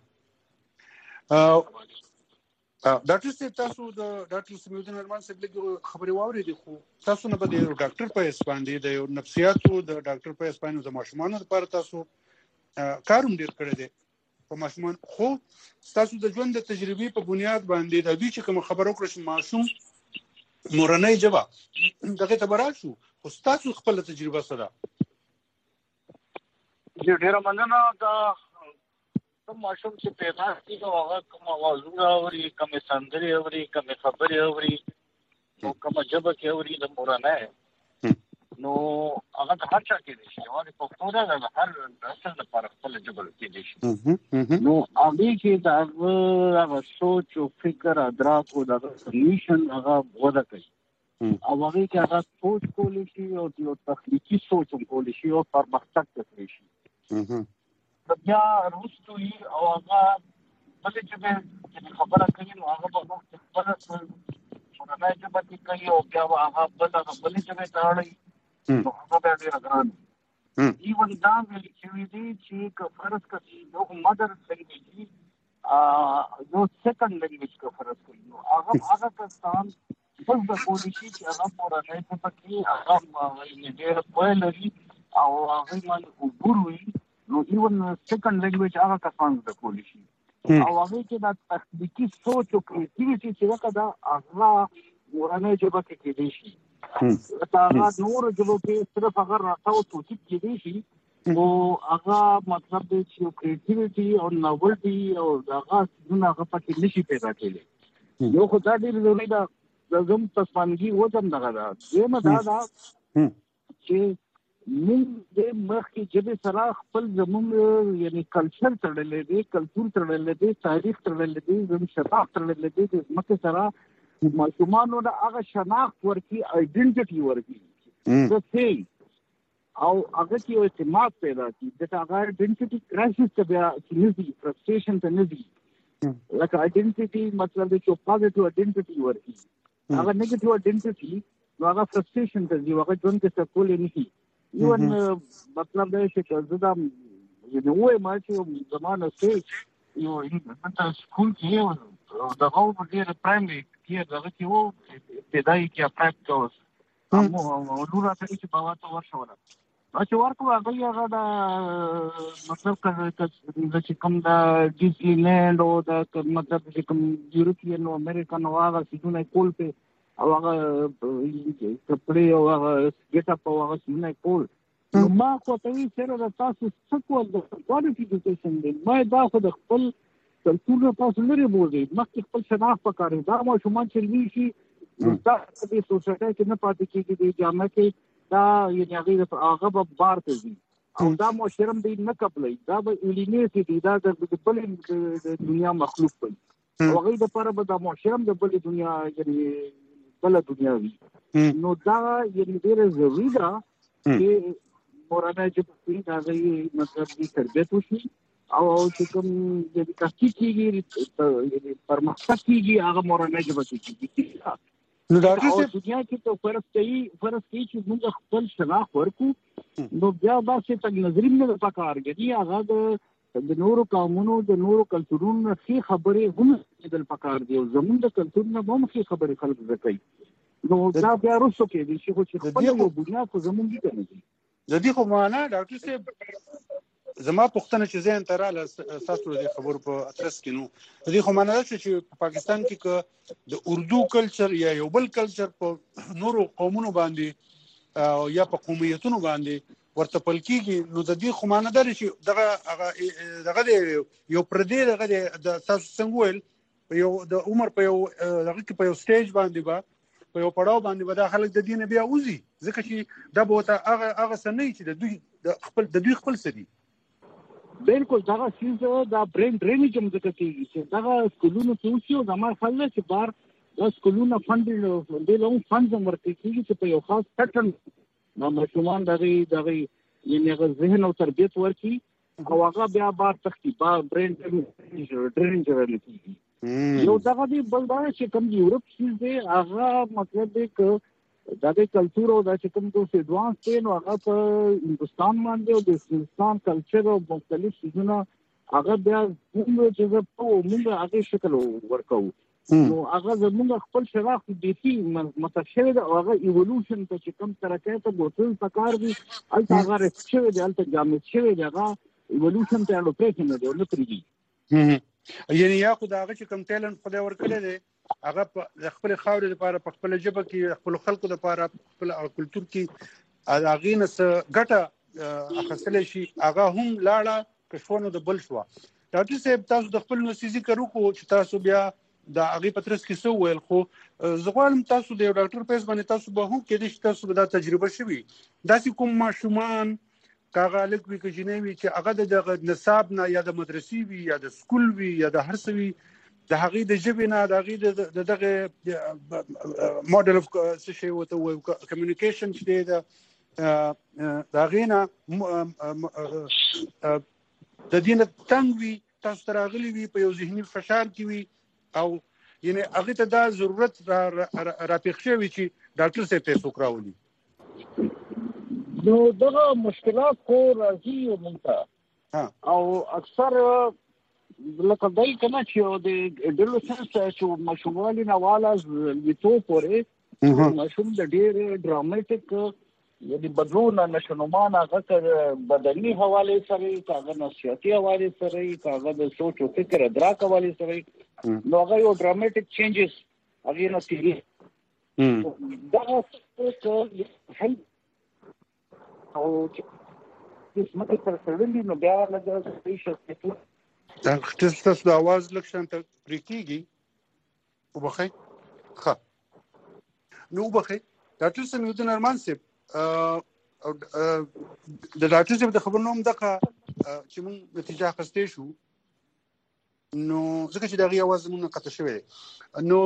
ډاکټر صاحب تاسو د ډاکټر سمیع الدین ارمان صاحب لږ خبرې واورېدې، خو تاسو نه به د یو ډاکټر په حیث باندې، د یو نفسیاتو د ډاکټر په حیث باندې د ماشومانو لپاره تاسو کار هم ډېر کړی دی په ماشومان. خو ستاسو د ژوند د تجربې په بنیاد باندې د دوی چې کومه خبره وکړه چې ماشوم مورنۍ ژبه دغې ته به راشو، خو ستاسو خپله تجربه څه ده؟ ډېره مننه. دا کوم ماشوم چې پیدا کېږي هغه کوم اوازونه اوري، کومې سندرې اوري، کومې خبرې اوري او کومه ژبه کې اوري د مورنۍ، نو هغه د هر چا کېدی شي، یوازې پښتو نه، د هر نسل لپاره خپله ژبه کېدی شي. نو هغې کې د هغه سوچ او فکر، ادراک او د هغه سلیوشن هغه وده کوي او هغې کې هغه سوچ کولی شي او یو تخلیقي سوچ هم کولی شي او پرمختګ کولی شي. بیا وروسته وي او هغه بلې ژبې چې خبره کوي نو هغه به موږ خپله مورنۍ ژبه کې کوي او بیا به هغه بلې ژبې ته اړوي، نو هغه بیا ډېره ګران وي. ایون دا ویل شوي دي چې که فرض کړي یو مدر لینګویج یو سیکنډ لینګویج که فرض کړي، نو هغه کسان بس د کولی شي چې هغه مورنۍ ژبه کې هغه ډېر پوهه لري او هغوی باندې عبور وي، نو ایون سیکنډ لینګویج هغه کسان زده کولی شي. او هغې کې دا تخلیقي سوچ او کریټیویټي چې ده که دا هغه مورنۍ ژبه کې کېدی شي. لکه هغه نورو ژبو کې صرف هغه راته او توصیف کېدی شي، خو هغه مطلب دی چې یو کریټیویټي او ناولټي او هغه څیزونه هغه پکې نشي پیدا کېدی. یو خو دا ډېر ضروري ده، د زم تسمانګي وزن دغه ده. دویمه دا ده چې موږ د مخکې ژبې سره خپل زموږ یعنې کلچر تړلی دی، کلتور تړلی دی، تاریخ تړلی دی، زموږ شناخت تړلی دی. د ځمکې سره ماشومانو له هغه شناخت ورکړي، آیډنټټي ورکړي، د سیم او هغه کې یو اعتماد پیدا کی د هغه آیډنټیټي کرایسس ته بیا نزي فرستریشن ته نزي لکه آیډنټیټي مطلب چې پوزټیو آیډنټیټي ورکی هغه نیگیټیو آیډنټیټي نو هغه فرستریشن ته دی هغه ژوند کې څه کولې نه کی یو مطلب دا چې زدا یو ما چې زمانه کې یو انټر سکول کې یو د هغو په ډیر پرایمري کې دغه کې وو ابتدایي کې اپرات کوس مو ولور ته چې باواته ورشوله چې ورکو هغه دا مطلب چې کوم دا ډیزنی لینډ او دا مطلب چې کوم یورپین او امریکن او هغه سیدونه کول په او هغه کپڑے او هغه ګټ اپ او هغه سیدونه کول نو ما کوته یې سره د تاسو څه کول د کوالټي ایجوکیشن دی ما دا خو د خپل کلتور تاسو لري بوزي مخکې خپل شناخت پکاره دا ما شومان چې وی شي دا د سوسایټي کې نه پاتې کېږي د جامعه کې دا یعنی هغه به بار ته ځي او دا مو شرم دی نه کپلای دا به الیمیټ دی دا د بل دنیا مخلوق وي او هغه د لپاره به دا مو شرم د بل دنیا یعنی بل دنیا وي نو دا یعنی ډېر ضروري ده چې مورانه چې دا غي مطلب دې تربیت وشي او چې کوم د تحقیق کیږي پرمختګ کیږي هغه مورانه چې کیږي نو ډاکټر صاحب دنیا کې ته فرض کوي چې موږ خپل شناخت ورکو نو بیا داسې تک نظریم نه پکار غني هغه د نورو قومونو د نورو کلتورونو څخه خبرې هم دل پکار دی او زموږ د کلتورونو هم څخه خبرې خلک زکوي نو دا بیا رسو کې دي چې خپل یو بنیاد خو زموږ دي کنه دي د دې خو معنا ډاکټر صاحب زما پوښتنه چې زه انتراله تاسو د خبرو په اترس کې نو د دې خو معنا چې په پاکستان کې د اردو کلچر یا یو بل کلچر په نورو قومونو باندې یا په قومیتونو باندې ورته پل کېږي نو د دې خو معنا ده چې دغه یو پردی دغه د تاسو څنګه ویل یو د عمر په یو دغه کې په یو سټیج باندې په یو پړاو باندې به دا خلک د دې نه بیا وځي ځکه چې دا به ورته هغه څه نه چې د دوی خپل څه دي بالکل دا چیز دا برین ډرینیج هم ځکه کېږي چې دا سکولونو کې اوسي او زما خیال دی چې بار دا سکولونه فنډ هم ورکړي کېږي چې په یو خاص پیټرن ماشومان دغه یعنې هغه ذهن او تربیت ورکړي او هغه بیا بار تختی برین ډرینیج ویل کېږي یو دغه دی بل دا چې کوم یورپ چیز دی هغه مطلب دی که دا د کلچر او د کوم څه ایڈوانس دی نو هغه په هندستان باندې او د هندستان کلچر او مختلف څیزونه هغه بیا موږ چې په موږ هغه شکل ورکو نو هغه زموږ خپل شناخت دي چې متشابه دا هغه ایولوشن ته چې کوم ترکه ته بوتل پکار دي الته هغه رچوي دي الته جامع شوی دی هغه ایولوشن ته اډوپټ نه دی نو پریږي یعنی یا خو دا هغه چې کوم ټیلنټ خدای ورکړی دی هغه په خپل خاورې لپاره په خپل ژبه کې خپل خلکو لپاره خپل کلچر کې هغه نه څه ګټه اخیستلی شي هغه هم لاړه کښونه د بل شو ډاکټر صاحب تاسو د خپل نوسیزي کارو کو چې تاسو بیا د هغه پترس کې سو ویل خو زغوالم تاسو د ډاکټر پیس باندې تاسو به هم کې دي چې تاسو به دا تجربه شوي داسې کوم ماشومان کاغه الک وی کې جنوي چې هغه د نصاب نه یا د مدرسې وي یا د سکول وي یا د هر څه وي د هغې د ژبې نه د هغې دغه موډل اف څه شی ورته وایو کمیونیکیشن چې دی د هغې نه د دې نه تنګ وي تاسو ته راغلي وي په یو ذهني فشار کې وي او یعنې هغې ته دا ضرورت راپېښ شوی چې ډاکټر صاحب ته یې څوک راولي نو دغه مشکلات خو راځي موږ ته او اکثر لکه دای کنه چې د ډیولپمنت چې مشوالي نه والا لیتو پورې مشوم د ډېر ډراماټیک یعنی بدلون نشونمان هغه بدني حواله سره کاغه نفسیاتي حواله سره کاغه د سوچ او فکر ادراک حواله سره نو هغه یو ډراماټیک چینجز هغه نه تیږي دا څه هل او چې مته سره سړلی نو بیا لږه پیښه تاسو د आवाज لکشن ته پریکيږي وبخې ښه نو وبخې ډاکټر سمیت نرمان صاحب د ډاکټر صاحب د خبرونو دغه چې موږ نتیجه اخیستې شو نو ځکه چې دغه आवाज موږ قطع شوی نو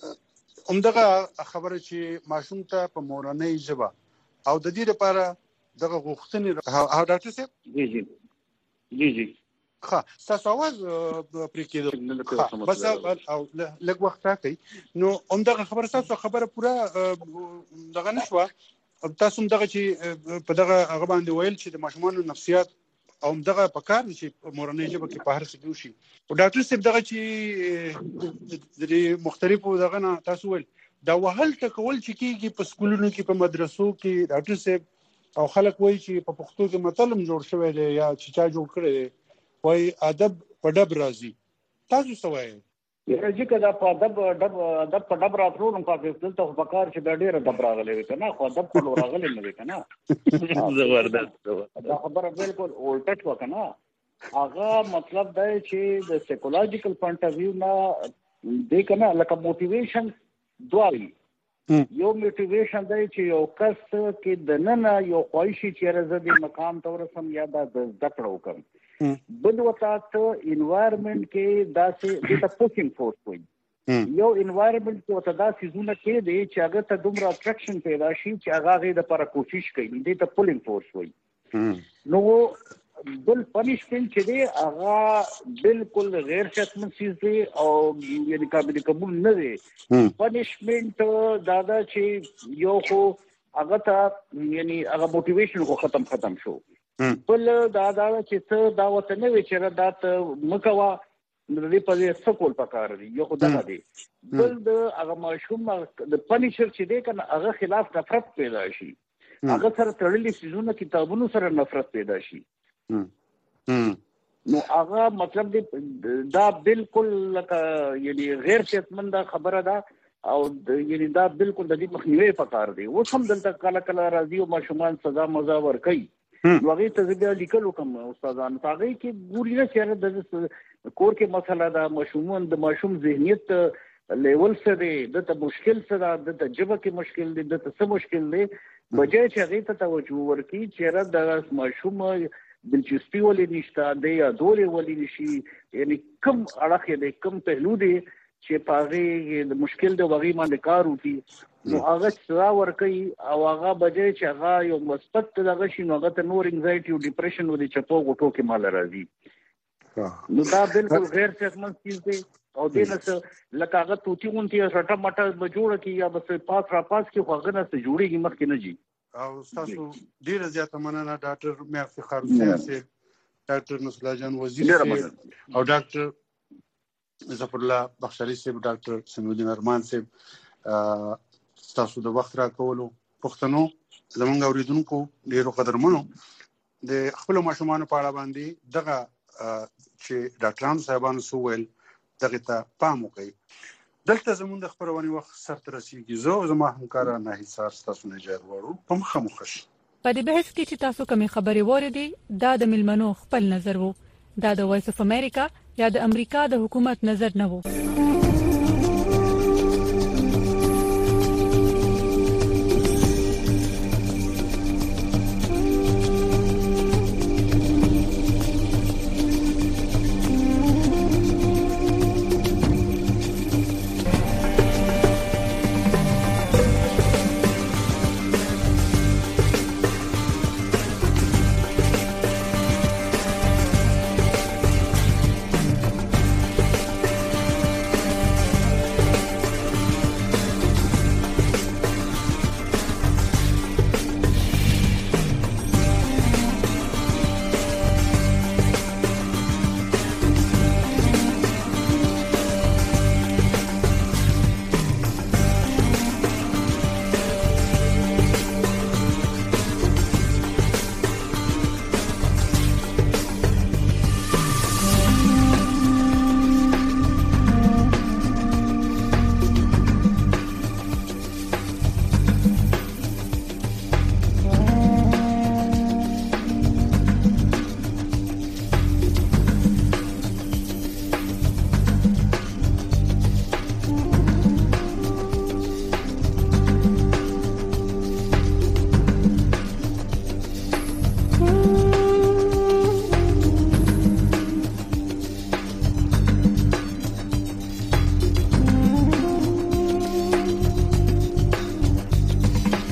همدغه خبره چې ماشوم ته په مورنۍ ژبه او د دې لپاره دغه غوښتنې او ډاکټر صاحب جی ها تاسو आवाज پرې کېدو بس او لږ وخت راکړئ نو همدغه خبره تاسو خبره پوره دغه نشوه تاسو دغه چې په دغه هغه باندې ویل چې د ماشومانو نفسیات او دغه په کار چې مورنۍ ژبه کې په هر څه کې وشي او ډاکټر صاحب دغه چې د مختلفو دغه نه تاسو ویل دا وهل ټکول چې کېږي په سکولونو کې په مدرسو کې ډاکټر صاحب او خلک وایي چې په پښتو کې متلم جوړ شوی دی یا چې چا جوړ کړی دی وایي ادب په ډب راځي تاسو څه وایئ چې کله په ادب په ډب راتلو نو په دلته په کار چې د ډېر ډب راغلی وي که نه خو ادب په راغلی نه وي که نه زبردست دا خبره بالکل اولټه شوه که نه هغه مطلب دی چې د سایکولوژیکل پوینټ اف ویو نه دی که نه لکه موټیویشن دوه یو موټیویشن دی چې یو کس کې د ننه یو خواهشي چې زه دې مقام ته ورسم یا دا د زده کړه وکړم بل ورته ته انوایرمنټ کې داسې دې ته پوشینګ فورس وایي یو انوایرمنټ کې ورته دا څیزونه کې دی چې هغه ته دومره اټریکشن پیدا شي چې هغه هغې دپاره کوشش کوي دې ته پولینګ فورس وایي نو بل پنشمنټ چې دی هغه بالکل غیر صحتمند چیز دی او یعنې قابل قبول نه دی پنشمنټ دا ده چې یو خو هغه ته یعنې هغه موټیویشن خو ختم شو بل دا چې ته دا ورته نه وي چې دا ته مه کوه نو د دې په ځای څه کول پکار دي یو خو دغه دی بل د هغه ماشوم د پنشر چې دی که نه هغه خلاف نفرت پیدا شي هغه سره تړلي څیزونه کتابونو سره نفرت پیدا شي نو هغه مطلب دی دا بالکل لکه یعنی غیر صحتمند خبره ده او یعنی دا بالکل د دې مخنیوي پکار دی اوس هم دلته کله راځي او ماشومان سزا مزا ورکوي نو هغې ته زه بیا لیکل وکړم استادانو ته هغې کې ګوري نه چې د کور کې مسله ده ماشومان د ماشوم ذهنیت لیول څه دی دته مشکل څه ده دته ژبه کې مشکل دی دته څه مشکل دی بجای چې هغې ته توجه ورکړي چې د ماشوم دلچسپي ولې نشته دی یا دورې ولې نشي یعنی کوم اړخ دی کوم پهلو دی چې په هغې د مشکل دی هغې باندې کار وکړي نو هغه سزا ورکوي او هغه بجای چې هغه یو مثبت دغه شي نو هغه ته نور انزایټي او ډپریشن و د چپو غوټو کې ماله راځي نو دا بالکل غیر صحتمند چیز دی او دې نه څه لکه هغه توتي غونتې یا سټه مټه به جوړه کړي یا بس پاس راپاس کړي خو هغه نه څه جوړېږي مخکې نه ځي او تاسو ډیره زیاته مننه ډاکټر میر افتخار حسین صاحب ډاکټر نصر الله جان وزیر صاحب او ډاکټر ظفر الله بخشالي صاحب ډاکټر سمیع الدین ارمان صاحب تاسو د وخت راکولو پښتنو زمونږ اوریدونکو ډیرو قدرمنو د خپل ماشومانو په اړه باندې دغه چې ډاکټرانو صاحبانو سو ویل دغه ته پام وکړئ دلته زمونږ د خبرونې وخت سرته رسیږي زه زما همکاره ناهید سار ستاسو نه اجازه غواړو په مخه مو ښه شي په دې بحث کې چې تاسو کومې خبرې واورېدې دا د ملمنو خپل نظر وو دا د وایس اف امریکا یا د امریکا د حکومت نظر نه وو